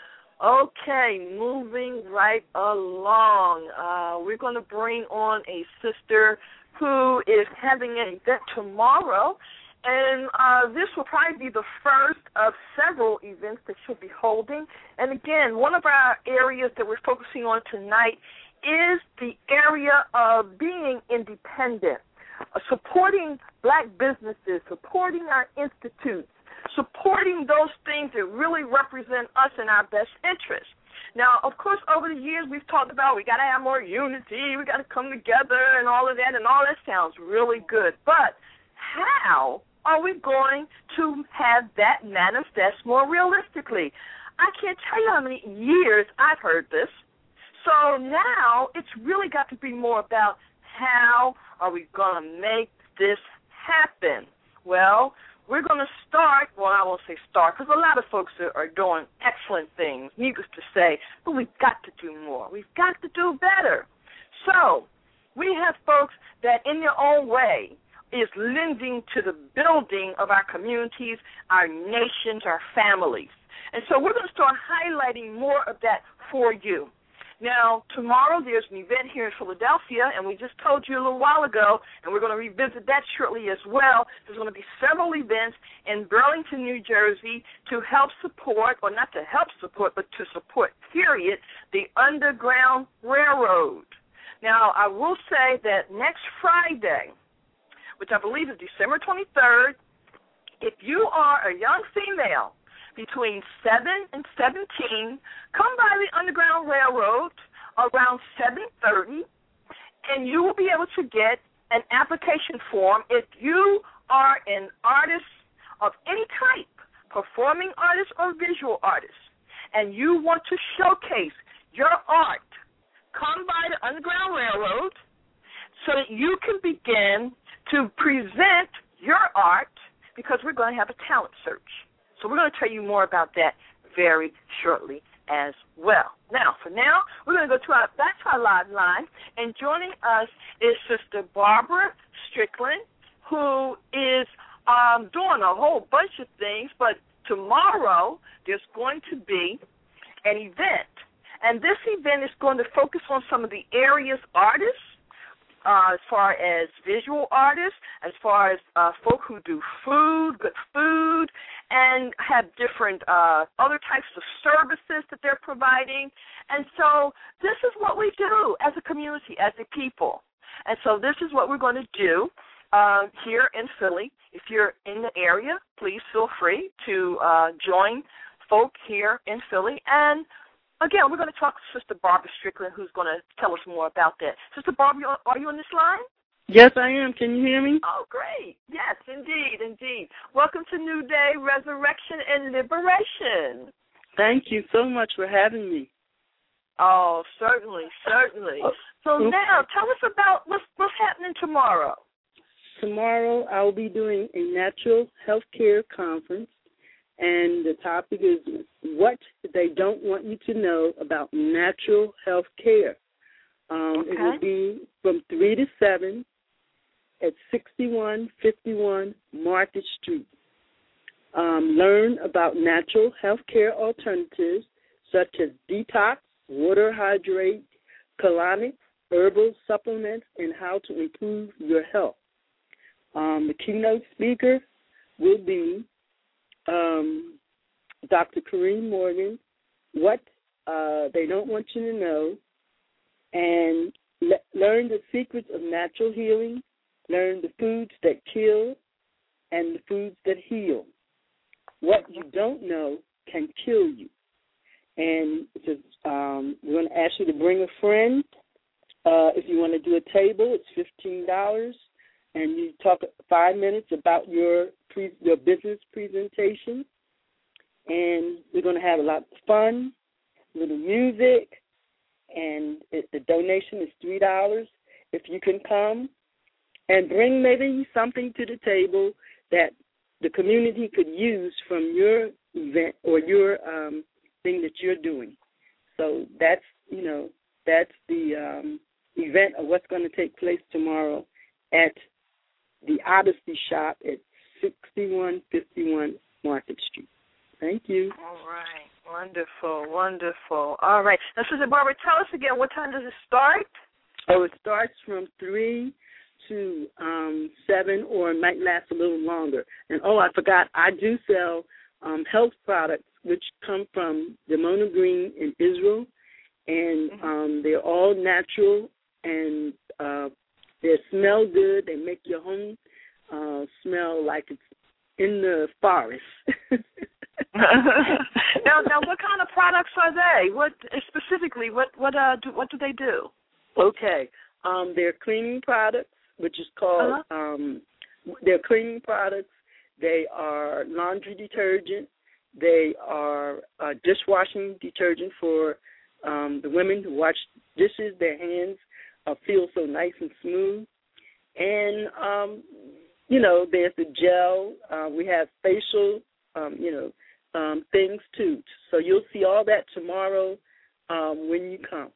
Okay, moving right along. Uh, we're going to bring on a sister who is having an event tomorrow. And uh, this will probably be the first of several events that she'll be holding. And again, one of our areas that we're focusing on tonight is the area of being independent, uh, supporting black businesses, supporting our institutes, supporting those things that really represent us in our best interest. Now, of course, over the years we've talked about we got to have more unity, we got to come together and all of that, and all that sounds really good. But how are we going to have that manifest more realistically? I can't tell you how many years I've heard this. So now it's really got to be more about how are we going to make this happen? Well, we're going to start, well, I won't say start, because a lot of folks are, are doing excellent things, needless to say, but we've got to do more. We've got to do better. So we have folks that in their own way is lending to the building of our communities, our nations, our families. And so we're going to start highlighting more of that for you. Now, tomorrow there's an event here in Philadelphia, and we just told you a little while ago, and we're going to revisit that shortly as well. There's going to be several events in Burlington, New Jersey to help support, or not to help support, but to support, period, the Underground Railroad. Now, I will say that next Friday, which I believe is December twenty-third, if you are a young female between seven and seventeen, come by the Underground Railroad around seven thirty, and you will be able to get an application form if you are an artist of any type, performing artist or visual artist, and you want to showcase your art. Come by the Underground Railroad so that you can begin to present your art, because we're going to have a talent search. So we're going to tell you more about that very shortly as well. Now, for now, we're going to go to our, back to our live line, and joining us is Sister Barbara Strickland, who is um, doing a whole bunch of things, but tomorrow there's going to be an event, and this event is going to focus on some of the area's artists, Uh, as far as visual artists, as far as uh, folk who do food, good food, and have different uh, other types of services that they're providing. And so this is what we do as a community, as a people. And so this is what we're going to do uh, here in Philly. If you're in the area, please feel free to uh, join folk here in Philly. And again, we're going to talk to Sister Barbara Strickland, who's going to tell us more about that. Sister Barbara, are you on this line? Yes, I am. Can you hear me? Oh, great. Yes, indeed, indeed. Welcome to New Day, Resurrection, and Liberation. Thank you so much for having me. Oh, certainly, certainly. Oh, so okay. Now, tell us about what's, what's happening tomorrow. Tomorrow I'll be doing a natural health care conference, and the topic is what they don't want you to know about natural health care. Um, okay. It will be from three to seven at sixty-one fifty-one Market Street. Um, learn about natural health care alternatives such as detox, water hydrate, colonics, herbal supplements, and how to improve your health. Um, the keynote speaker will be um, Doctor Kareem Morgan, what uh, they don't want you to know, and le- learn the secrets of natural healing, learn the foods that kill and the foods that heal. What you don't know can kill you. And just, um, we're going to ask you to bring a friend. Uh, if you want to do a table, it's fifteen dollars. And you talk five minutes about your pre- your business presentation. And we're going to have a lot of fun, little music, and it, the donation is three dollars. If you can come and bring maybe something to the table that the community could use from your event or your um, thing that you're doing. So that's, you know, that's the um, event of what's going to take place tomorrow at the Odyssey Shop at sixty-one fifty-one Market Street. Thank you. All right. Wonderful, wonderful. All right. Now, Sister Barbara, tell us again, what time does it start? Oh, it starts from three to um, seven, or it might last a little longer. And, oh, I forgot, I do sell um, health products, which come from Demona Green in Israel, and mm-hmm. um, they're all natural, and uh, they smell good. They make your home uh, smell like it's in the forest. now, now, what kind of products are they? What specifically? What what uh do, what do they do? Okay, um, they're cleaning products, which is called uh-huh. um, they're cleaning products. They are laundry detergent. They are uh, dishwashing detergent for um, the women who wash dishes. Their hands uh, feel so nice and smooth. And um, you know, there's the gel. Uh, we have facial, um, you know. Um, things too. So you'll see all that tomorrow um, when you come.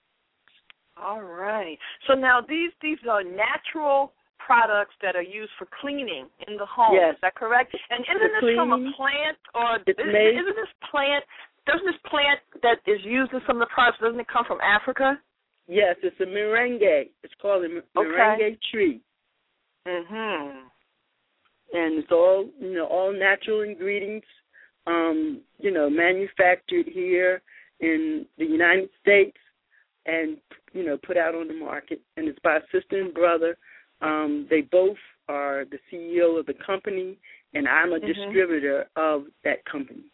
All right. So now these these are natural products that are used for cleaning in the home. Yes. Is that correct? And isn't the this cleaning, from a plant, or it's isn't, made, isn't this plant? Doesn't this plant that is used in some of the products, doesn't it come from Africa? Yes, it's a merengue. It's called a merengue okay. tree. Mhm. And it's all, you know, all natural ingredients. Um, you know, manufactured here in the United States and, you know, put out on the market. And it's by a sister and brother. Um, they both are the C E O of the company, and I'm a mm-hmm. distributor of that company.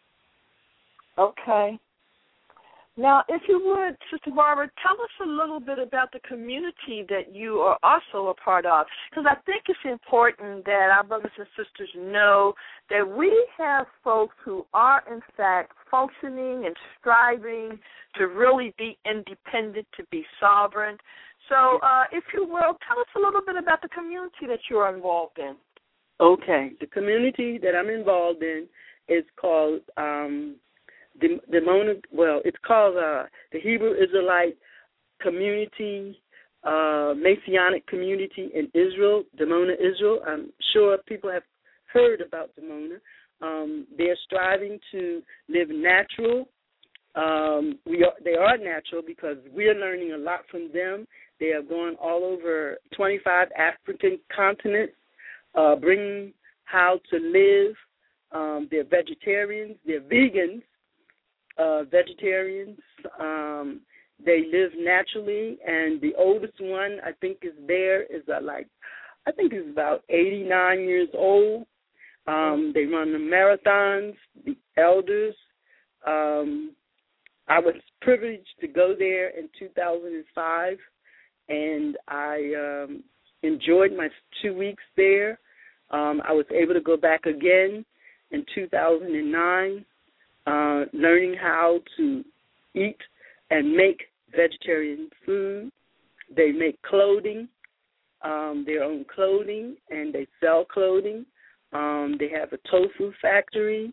Okay. Now, if you would, Sister Barbara, tell us a little bit about the community that you are also a part of, because I think it's important that our brothers and sisters know that we have folks who are, in fact, functioning and striving to really be independent, to be sovereign. So, uh, if you will, tell us a little bit about the community that you are involved in. Okay. The community that I'm involved in is called um, The, the Mona, well, it's called uh, the Hebrew Israelite Community, uh, Messianic Community in Israel, Demona, Israel. I'm sure people have heard about Demona. Um, they're striving to live natural. Um, we are, they are natural because we are learning a lot from them. They are going all over twenty-five African continents, uh, bringing how to live Um, they're vegetarians. They're vegans. Uh, vegetarians. Um, they live naturally, and the oldest one I think is there is uh, like I think is about eighty-nine years old. Um, they run the marathons. The elders. Um, I was privileged to go there in two thousand five, and I um, enjoyed my two weeks there. Um, I was able to go back again in two thousand nine, uh, learning how to eat and make vegetarian food. They make clothing, um, their own clothing, and they sell clothing. Um, they have a tofu factory.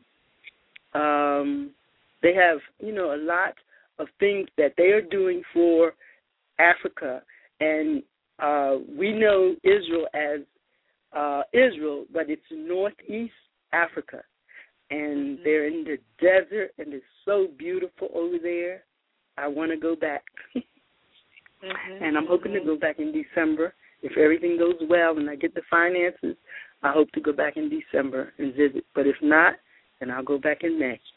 Um, they have, you know, a lot of things that they are doing for Africa. And uh, we know Israel as uh, Israel, but it's Northeast Africa. And they're in the desert, and it's so beautiful over there. I want to go back. mm-hmm. And I'm hoping mm-hmm. to go back in December. If everything goes well and I get the finances, I hope to go back in December and visit. But if not, then I'll go back in May.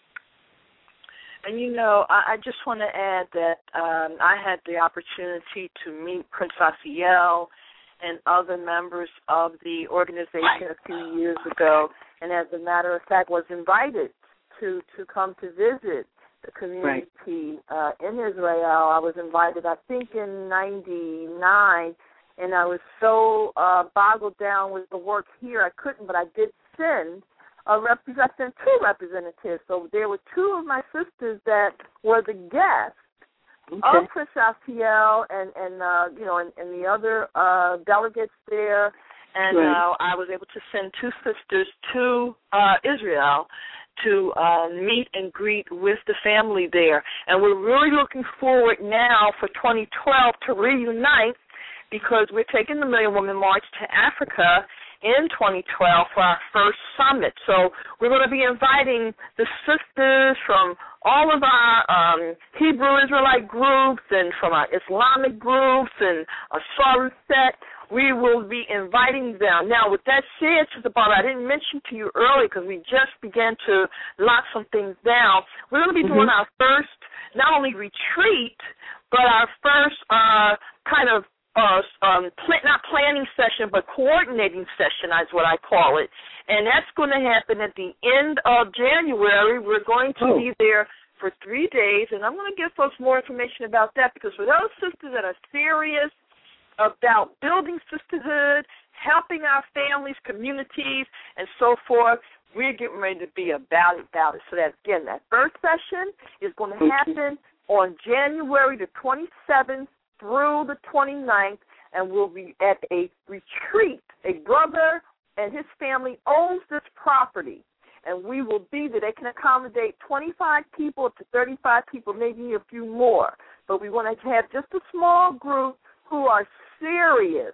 And, you know, I, I just want to add that um, I had the opportunity to meet Prince Asiel and other members of the organization a few years ago, and as a matter of fact was invited to, to come to visit the community right. uh, in Israel. I was invited, I think, in ninety-nine, and I was so uh, boggled down with the work here, I couldn't, but I did send a representative, two representatives. So there were two of my sisters that were the guests okay. of Prince Asiel and, and uh, you know, and, and the other uh, delegates there. And right. uh, I was able to send two sisters to uh, Israel to uh, meet and greet with the family there. And we're really looking forward now for twenty twelve to reunite, because we're taking the Million Woman March to Africa in twenty twelve for our first summit. So we're going to be inviting the sisters from all of our um, Hebrew Israelite groups and from our Islamic groups and a Saru set. We will be inviting them. Now, with that said, Sister Barbara, I didn't mention to you earlier because we just began to lock some things down. We're going to be mm-hmm. doing our first, not only retreat, but our first uh, kind of Uh, um, pl- not planning session, but coordinating session is what I call it. And that's going to happen at the end of January. We're going to oh. be there for three days, and I'm going to give folks more information about that, because for those sisters that are serious about building sisterhood, helping our families, communities, and so forth, we're getting ready to be about it, about it. So that, again, that first session is going to happen on January the twenty-seventh through the twenty-ninth, and we'll be at a retreat. A brother and his family owns this property, and we will be there. They can accommodate twenty-five people up to thirty-five people, maybe a few more. But we want to have just a small group who are serious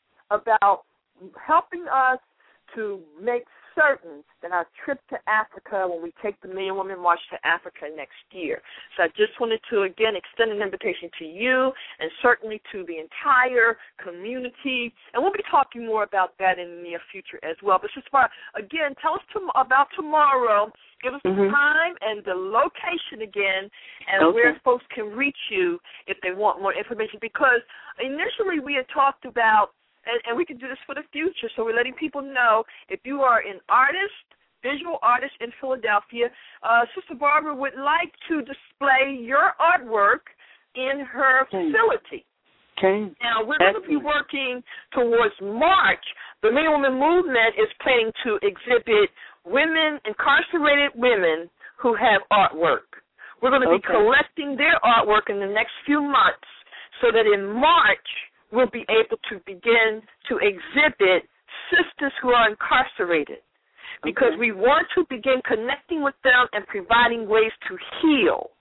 about helping us to make certain that our trip to Africa, when we take the Million Woman March to Africa next year. So I just wanted to, again, extend an invitation to you and certainly to the entire community. And we'll be talking more about that in the near future as well. But Sister Barbara, again, tell us to, about tomorrow. Give us mm-hmm. the time and the location again, and okay. where folks can reach you if they want more information. Because initially we had talked about, And, and we can do this for the future, so we're letting people know if you are an artist, visual artist in Philadelphia, uh, Sister Barbara would like to display your artwork in her facility. Okay. Now, we're going to be working towards March. The Million Woman Movement is planning to exhibit women, incarcerated women who have artwork. We're going to okay. be collecting their artwork in the next few months so that in March, we'll be able to begin to exhibit sisters who are incarcerated, because okay. we want to begin connecting with them and providing ways to heal.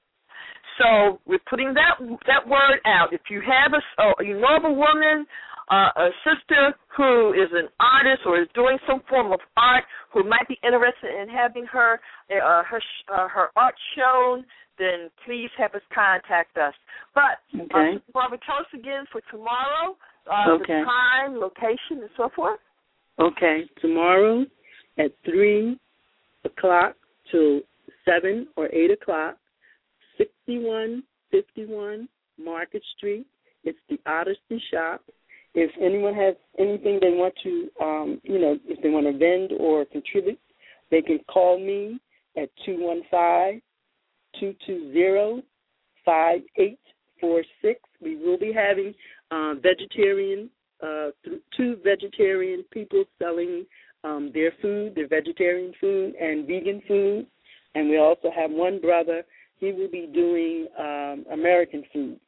So we're putting that that word out. If you have a, uh, you know of a woman, uh, a sister who is an artist or is doing some form of art who might be interested in having her uh, her uh, her art shown, then please have us contact us. But, okay. uh, Barbara, tell us again for tomorrow, uh, okay. the time, location, and so forth. Okay, tomorrow at three o'clock till seven or eight o'clock, sixty-one fifty-one Market Street. It's the Odyssey Shop. If anyone has anything they want to, um, you know, if they want to vend or contribute, they can call me at two one five, two two zero, five eight four six. We will be having uh, vegetarian, uh, th- two vegetarian people selling um, their food, their vegetarian food and vegan food. And we also have one brother. He will be doing um, American food.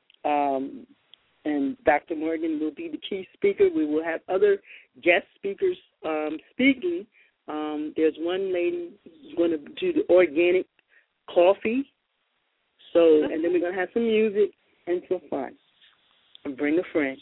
Um, and Doctor Morgan will be the key speaker. We will have other guest speakers um, speaking. Um, there's one lady who's going to do the organic coffee. So, and then we're going to have some music and some fun. And bring a friend.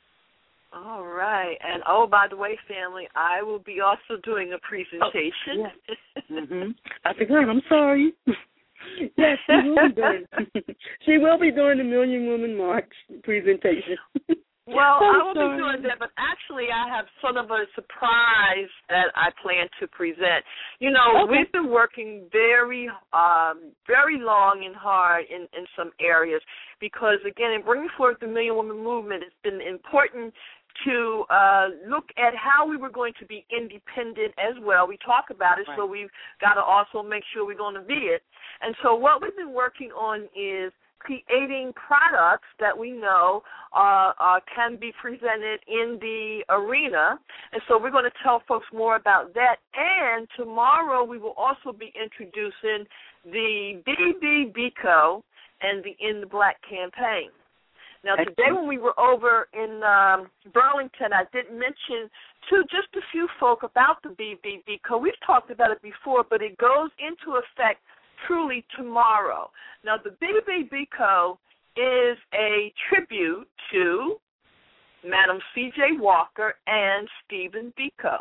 All right. And, oh, by the way, family, I will be also doing a presentation. Oh, yeah. mm-hmm. I forgot. I'm sorry. Yes, she will be doing. She will be doing the Million Woman March presentation. Well, I'm I will sorry. be doing that, but actually I have sort of a surprise that I plan to present. You know, Okay. we've been working very, um, very long and hard in, in some areas because, again, in bringing forth the Million Woman Movement, it's been important to uh, look at how we were going to be independent as well. We talk about it, Right. so we've got to also make sure we're going to be it. And so what we've been working on is creating products that we know uh, uh, can be presented in the arena. And so we're going to tell folks more about that. And tomorrow we will also be introducing the B B B C O and the In the Black campaign. Now, today when we were over in um, Burlington, I did mention to just a few folk about the B B B C O. We've talked about it before, but it goes into effect truly tomorrow. Now, the B B B C O is a tribute to Madam C J Walker and Stephen Biko.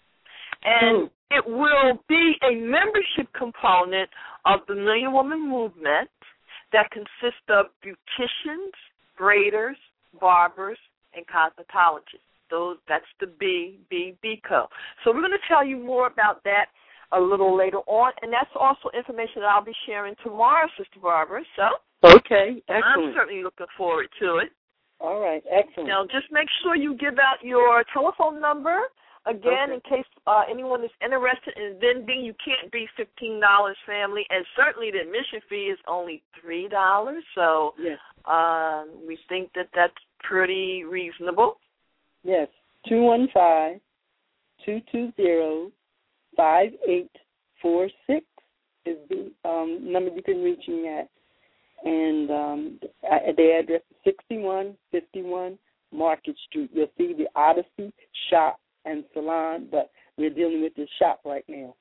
And Hmm. it will be a membership component of the Million Woman Movement that consists of beauticians, braiders, barbers, and cosmetologists. Those, that's the B B B C O. So we're going to tell you more about that a little later on, and that's also information that I'll be sharing tomorrow, Sister Barbara. So okay, excellent. I'm certainly looking forward to it. All right, excellent. Now, just make sure you give out your telephone number. Again, Okay. in case uh, anyone is interested in vending, you can't be fifteen dollars, family, and certainly the admission fee is only three dollars. So Yes. um, we think that that's pretty reasonable. Yes, two one five, two two zero, five eight four six is the um, number you can reach me at. And um, the address is sixty-one fifty-one Market Street. You'll see the Odyssey Shop and Salon, but we're dealing with the shop right now.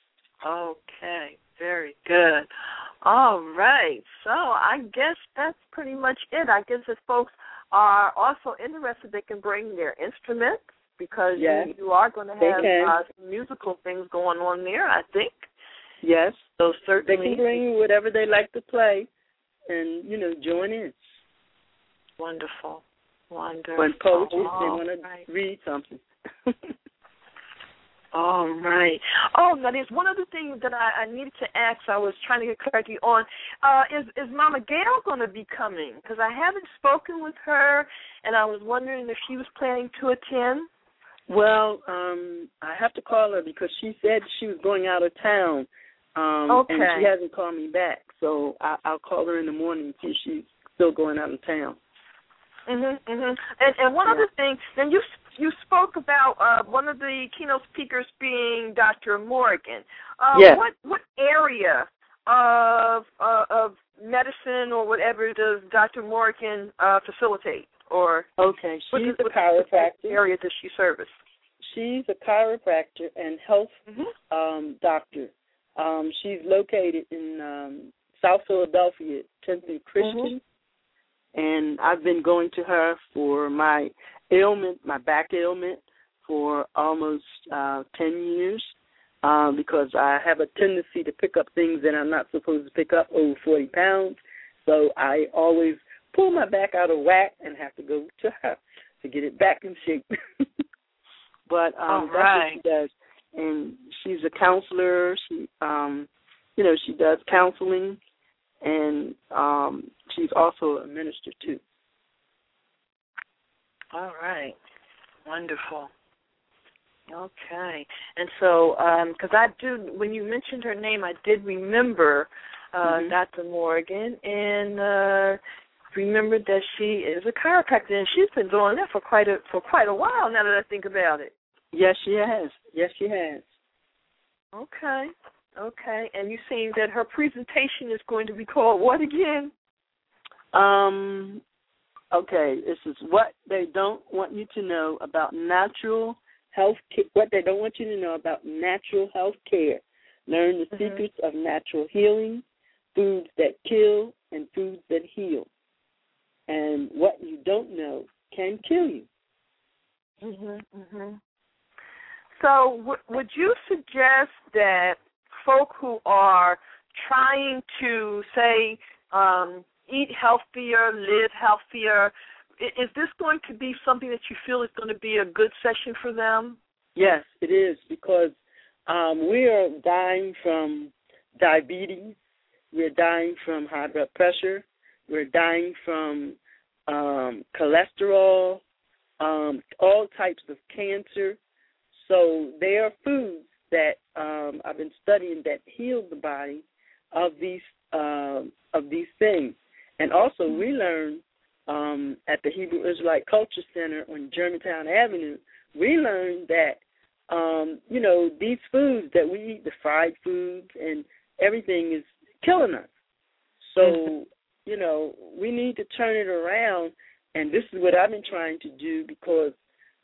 Okay, very good. All right, so I guess that's pretty much it. I guess if folks are also interested, they can bring their instruments because Yes, you, you are going to they have can. uh, some musical things going on there, I think. Yes, So they certainly. can bring whatever they like to play and, you know, join in. Wonderful, wonderful. When poetry, they All want to right. read something. All right. Oh, now there's one other thing that I, I needed to ask. I was trying to get clarity on. Uh, is is Mama Gail going to be coming? Because I haven't spoken with her, and I was wondering if she was planning to attend. Well, um, I have to call her because she said she was going out of town, um, Okay. and she hasn't called me back. So I, I'll call her in the morning and see if she's still going out of town. Mhm, mhm. And and one Yeah. other thing, then you you spoke about uh, one of the keynote speakers being Doctor Morgan. Uh, Yes. What what area of uh, of medicine or whatever does Doctor Morgan uh, facilitate, or Okay, what she's does- a what chiropractor. area does she service? She's a chiropractor and health Mhm. um, doctor. Um, she's located in um, South Philadelphia, tenth and Christian. And I've been going to her for my ailment, my back ailment, for almost uh, ten years uh, because I have a tendency to pick up things that I'm not supposed to pick up over forty pounds. So I always pull my back out of whack and have to go to her to get it back in shape. But um, All that's right. what she does. and she's a counselor. She, um, you know, she does counseling, and um, she's also a minister too. All right, wonderful. Okay, and so because um, I do, when you mentioned her name, I did remember uh, mm-hmm. Doctor Morgan, and uh, remembered that she is a chiropractor, and she's been doing that for quite a for quite a while. Now that I think about it. Yes, she has. Yes, she has. Okay, okay, and you saying that her presentation is going to be called what again? Um. Okay, this is what they don't want you to know about natural health care, what they don't want you to know about natural health care. Learn the mm-hmm. secrets of natural healing, foods that kill, and foods that heal. And what you don't know can kill you. Mhm, mhm. So, w- would you suggest that folk who are trying to say um, eat healthier, live healthier, is this going to be something that you feel is going to be a good session for them? Yes, it is, because um, we are dying from diabetes. We're dying from high blood pressure. We're dying from um, cholesterol, um, all types of cancer. So there are foods that um, I've been studying that heal the body of these um, of these things. And also we learned um, at the Hebrew Israelite Culture Center on Germantown Avenue, we learned that, um, you know, these foods that we eat, the fried foods and everything is killing us. So, you know, we need to turn it around, and this is what I've been trying to do because,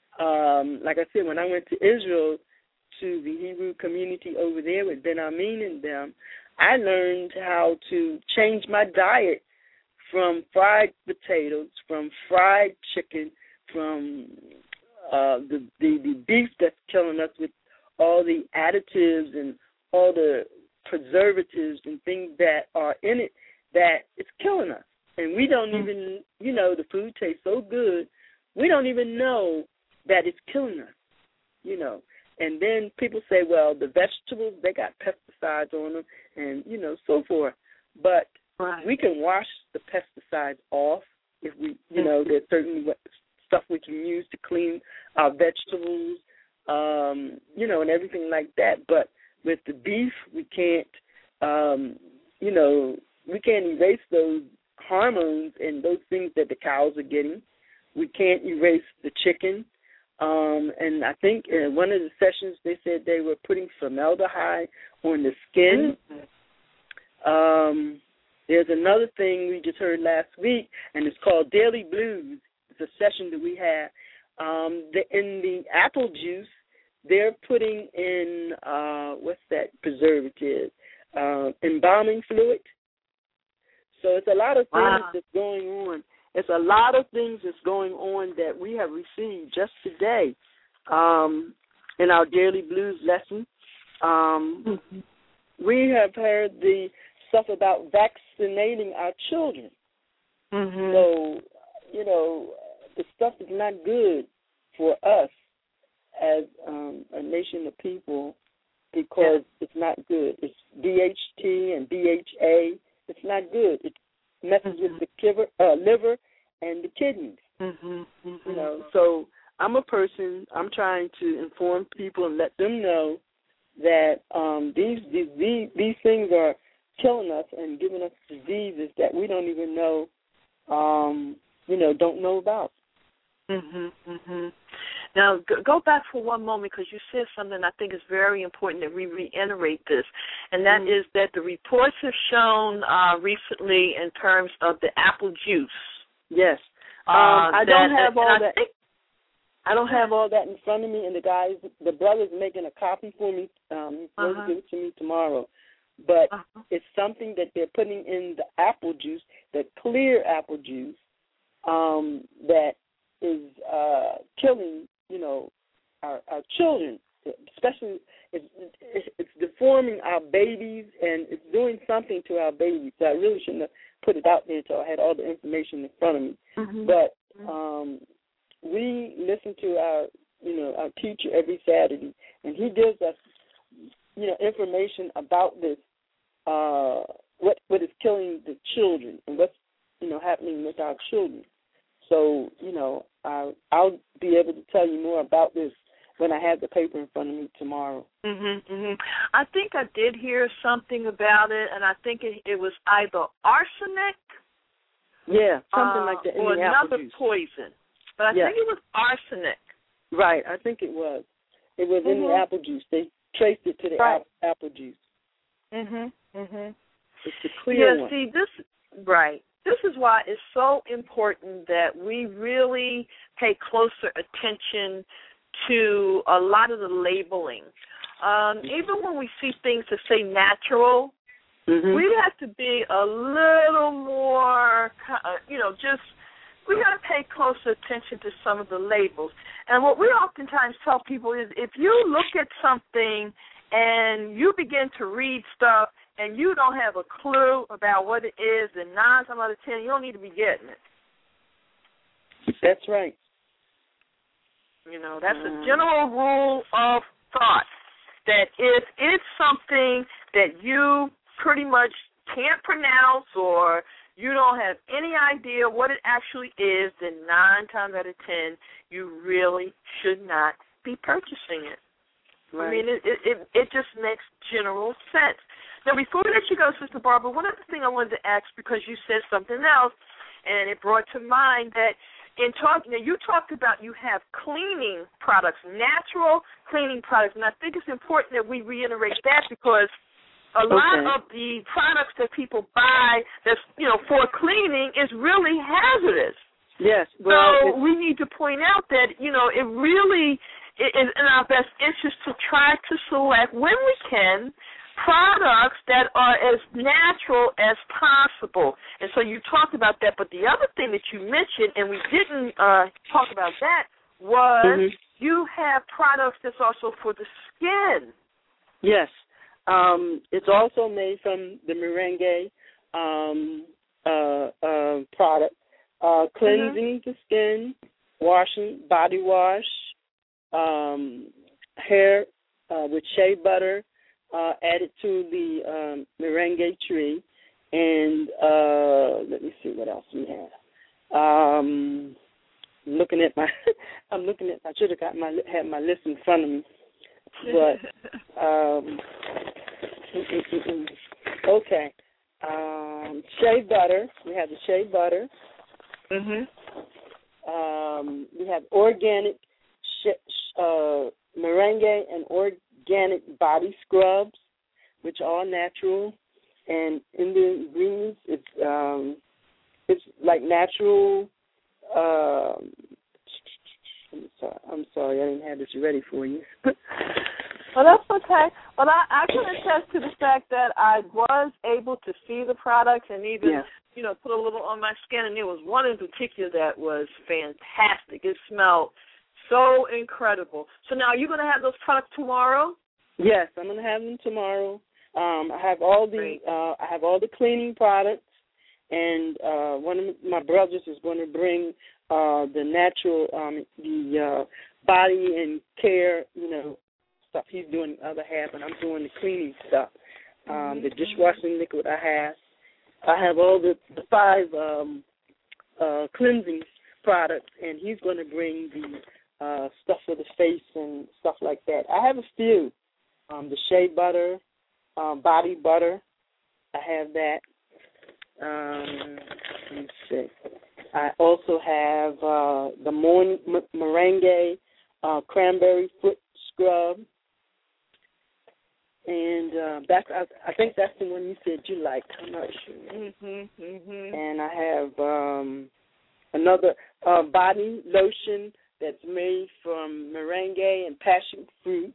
um, like I said, when I went to Israel to the Hebrew community over there with Ben Amin and them, I learned how to change my diet from fried potatoes, from fried chicken, from uh, the, the, the beef that's killing us with all the additives and all the preservatives and things that are in it that it's killing us. And we don't even, you know, the food tastes so good, we don't even know that it's killing us, you know. And then people say, well, the vegetables, they got pesticides on them and, you know, so forth. But right. we can wash the pesticides off if we, you know, there's certain stuff we can use to clean our vegetables, um, you know, and everything like that. But with the beef, we can't, um, you know, we can't erase those hormones and those things that the cows are getting. We can't erase the chicken. Um, and I think in one of the sessions they said they were putting formaldehyde on the skin. Mm-hmm. Um, there's another thing we just heard last week, and it's called Daily Blues. It's a session that we had. Um, the, in the apple juice, they're putting in, uh, what's that preservative, uh, embalming fluid. So it's a lot of things wow. that's going on. It's a lot of things that's going on that we have received just today um, in our Daily Blues lesson. Um, mm-hmm. We have heard the stuff about vaccinating our children. Mm-hmm. So, you know, the stuff is not good for us as um, a nation of people because yeah. it's not good. It's D H T and B H A. It's not good. It messes mm-hmm. with the liver, uh, liver and the kidneys. Mm-hmm. Mm-hmm. You know, so I'm a person. I'm trying to inform people and let them know that um, these, these these these things are killing us and giving us diseases that we don't even know, um, you know, don't know about. Mhm. Mhm. Now, go back for one moment because you said something I think is very important that we reiterate this, and that mm-hmm. is that the reports have shown uh, recently in terms of the apple juice. Yes. Um, uh, I don't have all I that. Think, I don't have all that in front of me, and the guys, the brother's making a copy for me. Um, he's going uh-huh. to give it to me tomorrow. But uh-huh. it's something that they're putting in the apple juice, the clear apple juice, um, that is uh, killing, you know, our, our children. Especially, it's, it's deforming our babies, and it's doing something to our babies. So I really shouldn't have put it out there until I had all the information in front of me. Mm-hmm. But um, we listen to our you know, our teacher every Saturday, and he gives us, you know, information about this, uh, what what is killing the children and what's, you know, happening with our children. So, you know, I, I'll be able to tell you more about this when I have the paper in front of me tomorrow. Mhm, mhm. I think I did hear something about it, and I think it, it was either arsenic, yeah, something uh, like that, in or the another apple juice. poison. But I yeah. think it was arsenic. Right, I think it was. It was mm-hmm. in the apple juice. They traced it to the right. ap- apple juice. Mhm, mhm. It's the clear yeah, one. see, this right. This is why it's so important that we really pay closer attention to a lot of the labeling. Um, even when we see things that say natural, mm-hmm. we have to be a little more, you know, just, we got to pay closer attention to some of the labels. And what we oftentimes tell people is if you look at something and you begin to read stuff and you don't have a clue about what it is, then nine times out of ten, you don't need to be getting it. That's right. You know, that's a general rule of thought, that if it's something that you pretty much can't pronounce or you don't have any idea what it actually is, then nine times out of ten, you really should not be purchasing it. Right. I mean, it, it it just makes general sense. Now, before we let you go, Sister Barbara, one other thing I wanted to ask, because you said something else, and it brought to mind that in talking, you talked about you have cleaning products, natural cleaning products, and I think it's important that we reiterate that because a okay. lot of the products that people buy that's, you know, for cleaning is really hazardous. Yes. Well, so we need to point out that, you know, it really is in our best interest to try to select, when we can, products that are as natural as possible. And so you talked about that, but the other thing that you mentioned, and we didn't uh, talk about that, was mm-hmm. you have products that's also for the skin. Yes. Um, it's also made from the Merengue um, uh, uh, product, uh, cleansing mm-hmm. the skin, washing, body wash, um, hair uh, with shea butter, Uh, added to the um, Merengue tree, and uh, let me see what else we have. Um, looking at my, I'm looking at. I should have got my had my list in front of me, but um, okay. Um, shea butter. We have the shea butter. Mhm. Um, we have organic sh- uh, Merengue and organic. Organic body scrubs, which are all natural, and in the ingredients, it's um, it's like natural. Um, I'm sorry, I'm sorry, I didn't have this ready for you. Well, that's okay. But I, I can attest to the fact that I was able to see the products and even, yeah. you know, put a little on my skin, and there was one in particular that was fantastic. It smelled so incredible. So now, are you going to have those products tomorrow? Yes, I'm going to have them tomorrow. Um, I have all the uh, I have all the cleaning products, and uh, one of my brothers is going to bring uh, the natural um, the uh, body and care, you know, stuff. He's doing the other half, and I'm doing the cleaning stuff. Um, mm-hmm. The dishwashing liquid I have. I have all the, the five um, uh, cleansing products, and he's going to bring the Uh, stuff for the face and stuff like that. I have a few. Um, the shea butter, um, body butter. I have that. Um, let me see. I also have uh, the morning Merengue uh, cranberry foot scrub, and uh, that's I, I think that's the one you said you liked. I'm not sure. Mm-hmm, mm-hmm. And I have um, another uh, body lotion that's made from Merengue and passion fruit.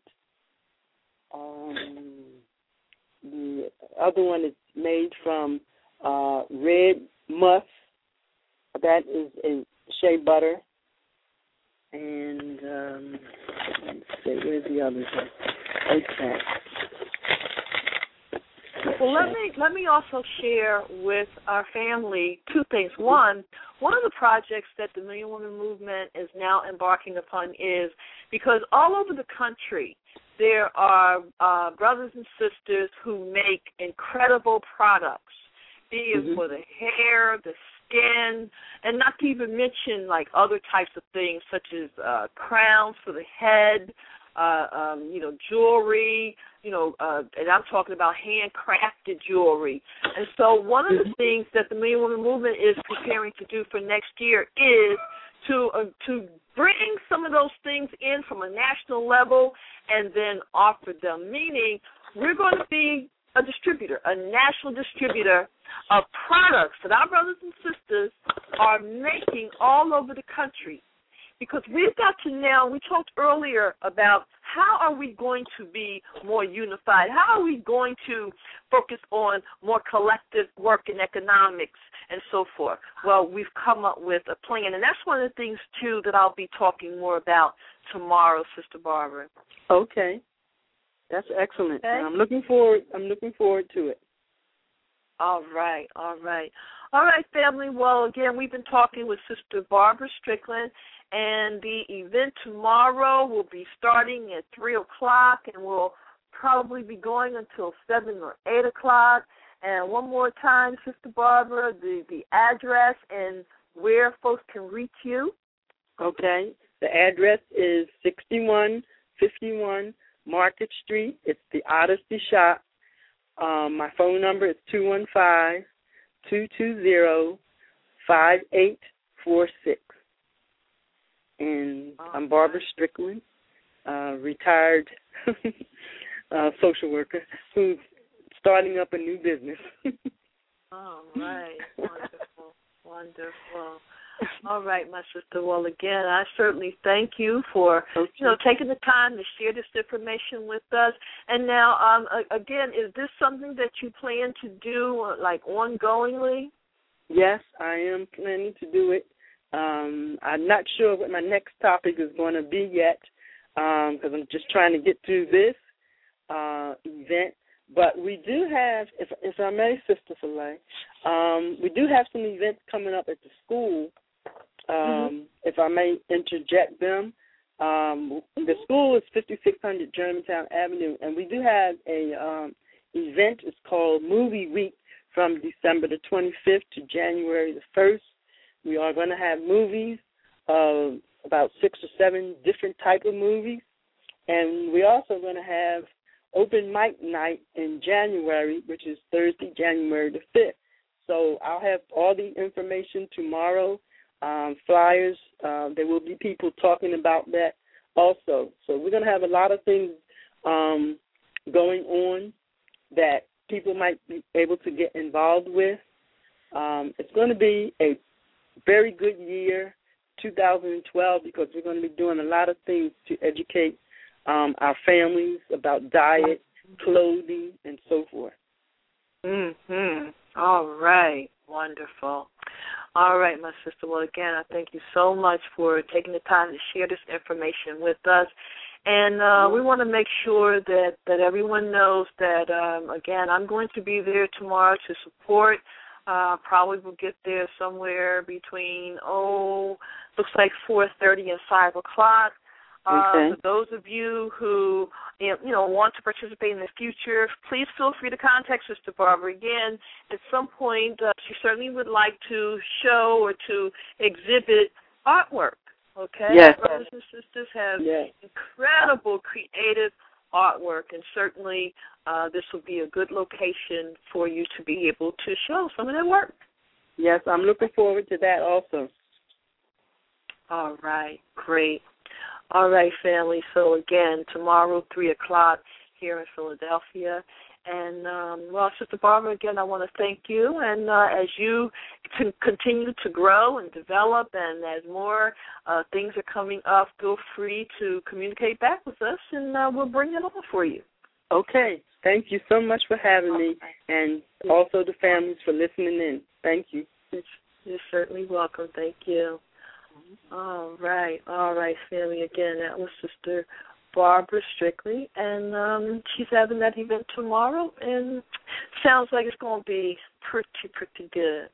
Um, the other one is made from uh, red musk. That is a shea butter. And um, let's see, where's the other one? Okay. Well, let me let me also share with our family two things. One, one of the projects that the Million Woman Movement is now embarking upon is because all over the country there are uh, brothers and sisters who make incredible products, be it mm-hmm. for the hair, the skin, and not to even mention like other types of things such as uh, crowns for the head, uh, um, you know, jewelry, you know, uh, and I'm talking about handcrafted jewelry. And so one of the things that the Million Woman Movement is preparing to do for next year is to uh, to bring some of those things in from a national level and then offer them, meaning we're going to be a distributor, a national distributor of products that our brothers and sisters are making all over the country. Because we've got to now, we talked earlier about how are we going to be more unified? How are we going to focus on more collective work in economics and so forth? Well, we've come up with a plan, and that's one of the things, too, that I'll be talking more about tomorrow, Sister Barbara. Okay. That's excellent. Okay. I'm looking forward I'm looking forward to it. All right, all right. All right, family. Well, again, we've been talking with Sister Barbara Strickland, and the event tomorrow will be starting at three o'clock, and we'll probably be going until seven or eight o'clock. And one more time, Sister Barbara, the, the address and where folks can reach you. Okay. The address is sixty-one fifty-one Market Street. It's the Odyssey Shop. Um, my phone number is two one five, two two zero, five eight four six. And I'm Barbara Strickland, uh, retired uh, social worker who's starting up a new business. All right. Wonderful. Wonderful. All right, my sister. Well, again, I certainly thank you for, you know, taking the time to share this information with us. And now, um, again, is this something that you plan to do, like, ongoingly? Yes, I am planning to do it. Um, I'm not sure what my next topic is going to be yet because um, I'm just trying to get through this uh, event. But we do have, if, if I may, Sister Soleil, um, we do have some events coming up at the school. Um, mm-hmm. If I may interject them, um, the school is fifty-six hundred Germantown Avenue, and we do have a um, event. It's called Movie Week from December the twenty-fifth to January the first. We are going to have movies, uh, about six or seven different type of movies, and we're also going to have open mic night in January, which is Thursday, January the fifth. So I'll have all the information tomorrow. Um, flyers, uh, there will be people talking about that also. So we're going to have a lot of things um, going on that people might be able to get involved with. Um, it's going to be a very good year, two thousand twelve, because we're going to be doing a lot of things to educate um, our families about diet, clothing, and so forth. Mm-hmm. All right. Wonderful. All right, my sister. Well, again, I thank you so much for taking the time to share this information with us. And uh, we want to make sure that, that everyone knows that, um, again, I'm going to be there tomorrow to support. Uh, probably will get there somewhere between, oh, looks like four thirty and five o'clock. Uh, okay. For those of you who, you know, want to participate in the future, please feel free to contact Sister Barbara. Again, at some point, uh, she certainly would like to show or to exhibit artwork, okay? Yes. Brothers and sisters have yes. incredible creative artwork, and certainly uh, this will be a good location for you to be able to show some of their work. Yes, I'm looking forward to that also. All right, great. All right, family. So, again, tomorrow, three o'clock here in Philadelphia. And, um, well, Sister Barbara, again, I want to thank you. And uh, as you can continue to grow and develop and as more uh, things are coming up, feel free to communicate back with us, and uh, we'll bring it on for you. Okay. Thank you so much for having me, and also the families for listening in. Thank you. You're certainly welcome. Thank you. All right, all right, family. Again, that was Sister Barbara Strictly, and um, she's having that event tomorrow, and sounds like it's going to be pretty, pretty good.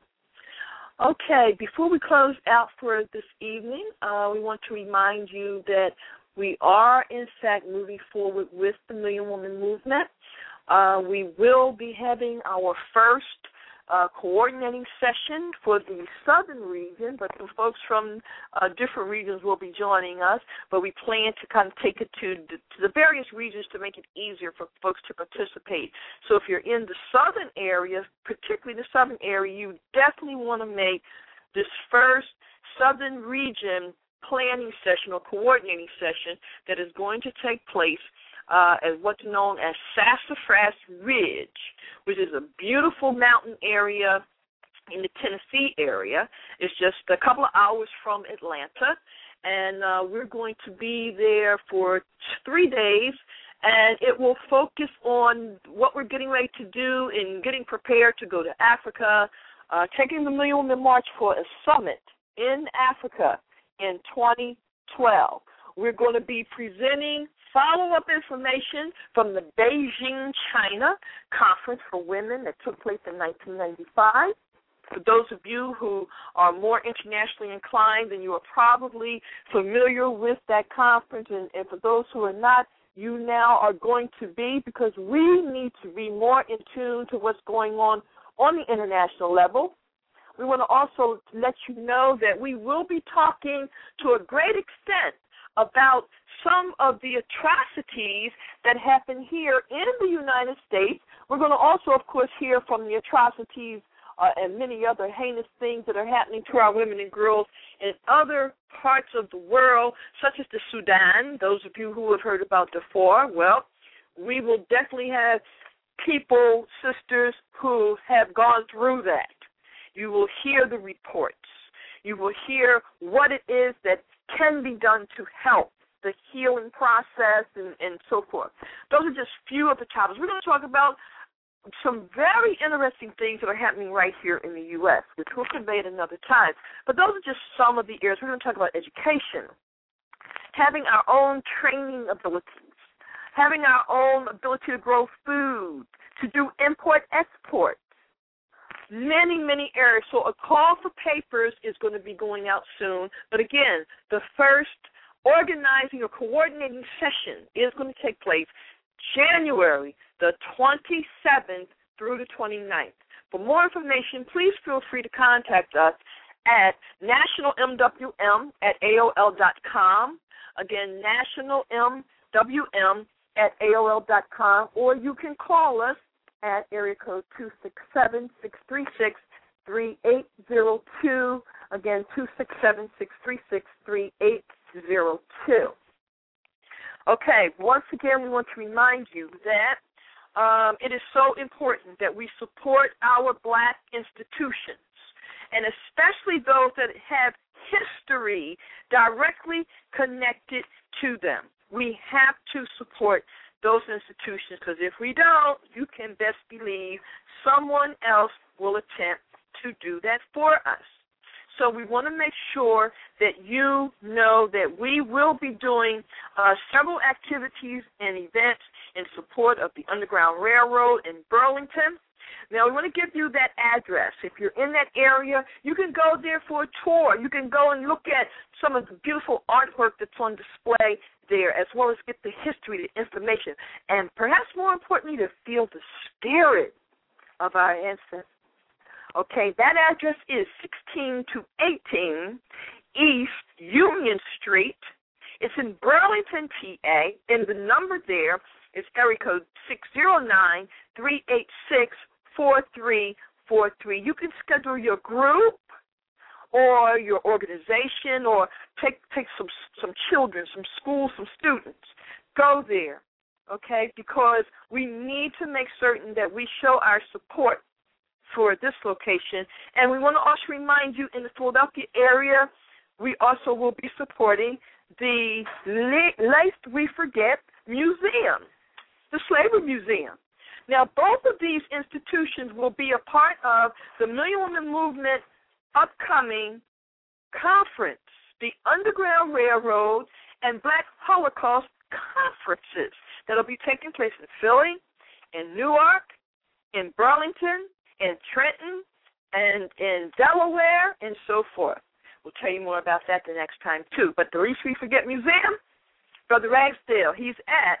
Okay, before we close out for this evening, uh, we want to remind you that we are, in fact, moving forward with the Million Woman Movement. Uh, we will be having our first uh, coordinating session for the southern region, but the folks from uh, different regions will be joining us. But we plan to kind of take it to the, to the various regions to make it easier for folks to participate. So if you're in the southern area, particularly the southern area, you definitely want to make this first southern region planning session or coordinating session that is going to take place Uh, as what's known as Sassafras Ridge, which is a beautiful mountain area in the Tennessee area. It's just a couple of hours from Atlanta, and uh, we're going to be there for three days, and it will focus on what we're getting ready to do in getting prepared to go to Africa, uh, taking the Million Women March for a summit in Africa in twenty twelve. We're going to be presenting follow-up information from the Beijing, China Conference for Women that took place in nineteen ninety-five. For those of you who are more internationally inclined, then you are probably familiar with that conference. And, and for those who are not, you now are going to be, because we need to be more in tune to what's going on on the international level. We want to also let you know that we will be talking to a great extent about some of the atrocities that happen here in the United States. We're going to also, of course, hear from the atrocities uh, and many other heinous things that are happening to our women and girls in other parts of the world, such as the Sudan. Those of you who have heard about Darfur, well, we will definitely have people, sisters, who have gone through that. You will hear the reports. You will hear what it is that can be done to help the healing process and, and so forth. Those are just few of the topics. We're going to talk about some very interesting things that are happening right here in the U S, which we'll convey at another time. But those are just some of the areas. We're going to talk about education, having our own training abilities, having our own ability to grow food, to do import-export, many, many areas. So a call for papers is going to be going out soon. But again, the first organizing or coordinating session is going to take place January the twenty-seventh through the twenty-ninth. For more information, please feel free to contact us at national m w m at a o l dot com. Again, national m w m at a o l dot com, or you can call us at area code two six seven, six three six, three eight zero two. Again, two six seven, six three six, three eight zero two. Okay, once again, we want to remind you that um, it is so important that we support our black institutions, and especially those that have history directly connected to them. We have to support those institutions, because if we don't, you can best believe someone else will attempt to do that for us. So we want to make sure that you know that we will be doing uh, several activities and events in support of the Underground Railroad in Burlington. Now, we want to give you that address. If you're in that area, you can go there for a tour. You can go and look at some of the beautiful artwork that's on display there, as well as get the history, the information, and perhaps more importantly, to feel the spirit of our ancestors. Okay, that address is sixteen to eighteen East Union Street. It's in Burlington, P A, and the number there is area code six zero nine, three eight six, four three four three. You can schedule your group or your organization, or take take some some children, some schools, some students. Go there, okay, because we need to make certain that we show our support for this location. And we want to also remind you, in the Philadelphia area, we also will be supporting the Lest We Forget Museum, the Slavery Museum. Now, both of these institutions will be a part of the Million Woman Movement upcoming conference, the Underground Railroad and Black Holocaust conferences that will be taking place in Philly, in Newark, in Burlington, in Trenton, and in Delaware, and so forth. We'll tell you more about that the next time, too. But the Least We Forget Museum, Brother Ragsdale, he's at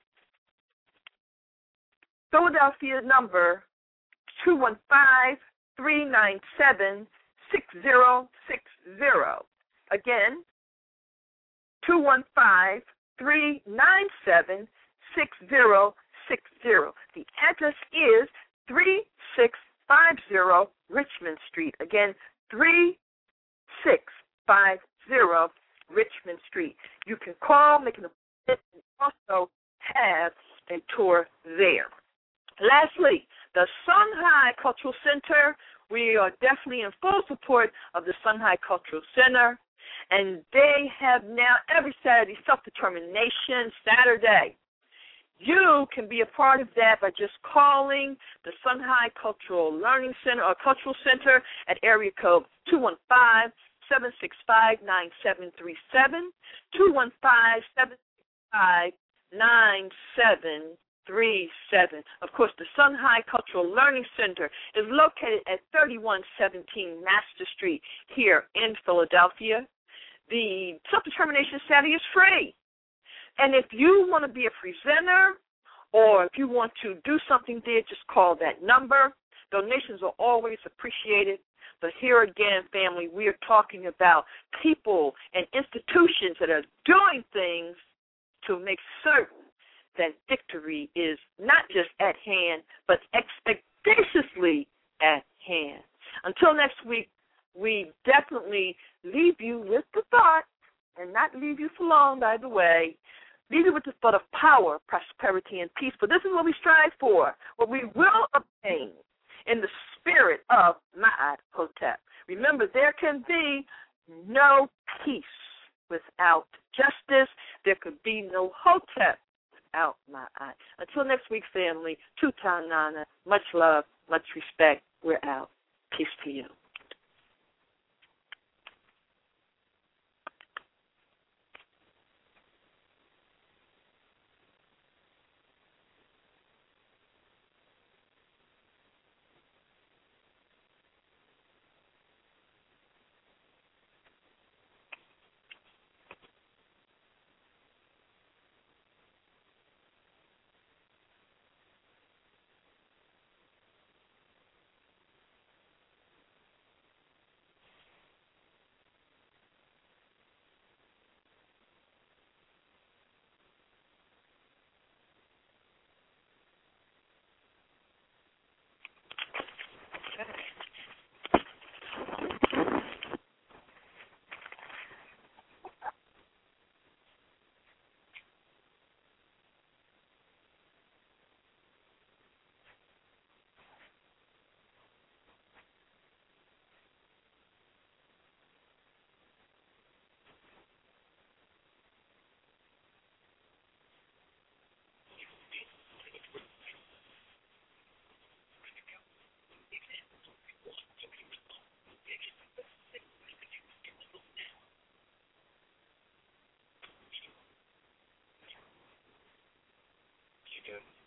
Philadelphia number two one five, three nine seven, six zero six zero. Again, two one five, three nine seven, six zero six zero. The address is three six five zero Richmond Street. Again, three six five zero Richmond Street. You can call, make an appointment, and also have a tour there. Lastly, the Songhai Cultural Center. We are definitely in full support of the Songhai Cultural Center, and they have now every Saturday Self-Determination Saturday. You can be a part of that by just calling the Songhai Cultural Learning Center or Cultural Center at area code two one five, seven six five, nine seven three seven, two one five, seven six five, nine seven three seven. Of course, the Songhai Cultural Learning Center is located at thirty-one seventeen Master Street here in Philadelphia. The Self-Determination Saturday is free. And if you want to be a presenter or if you want to do something there, just call that number. Donations are always appreciated. But here again, family, we are talking about people and institutions that are doing things to make certain that victory is not just at hand, but expeditiously at hand. Until next week, we definitely leave you with the thought, and not leave you for long, by the way, leave you with the thought of power, prosperity, and peace. For this is what we strive for, what we will obtain in the spirit of Ma'at Hotep. Remember, there can be no peace without justice. There could be no Hotep without Ma'at. Until next week, family, Tutan Nana, much love, much respect. We're out. Peace to you. Good.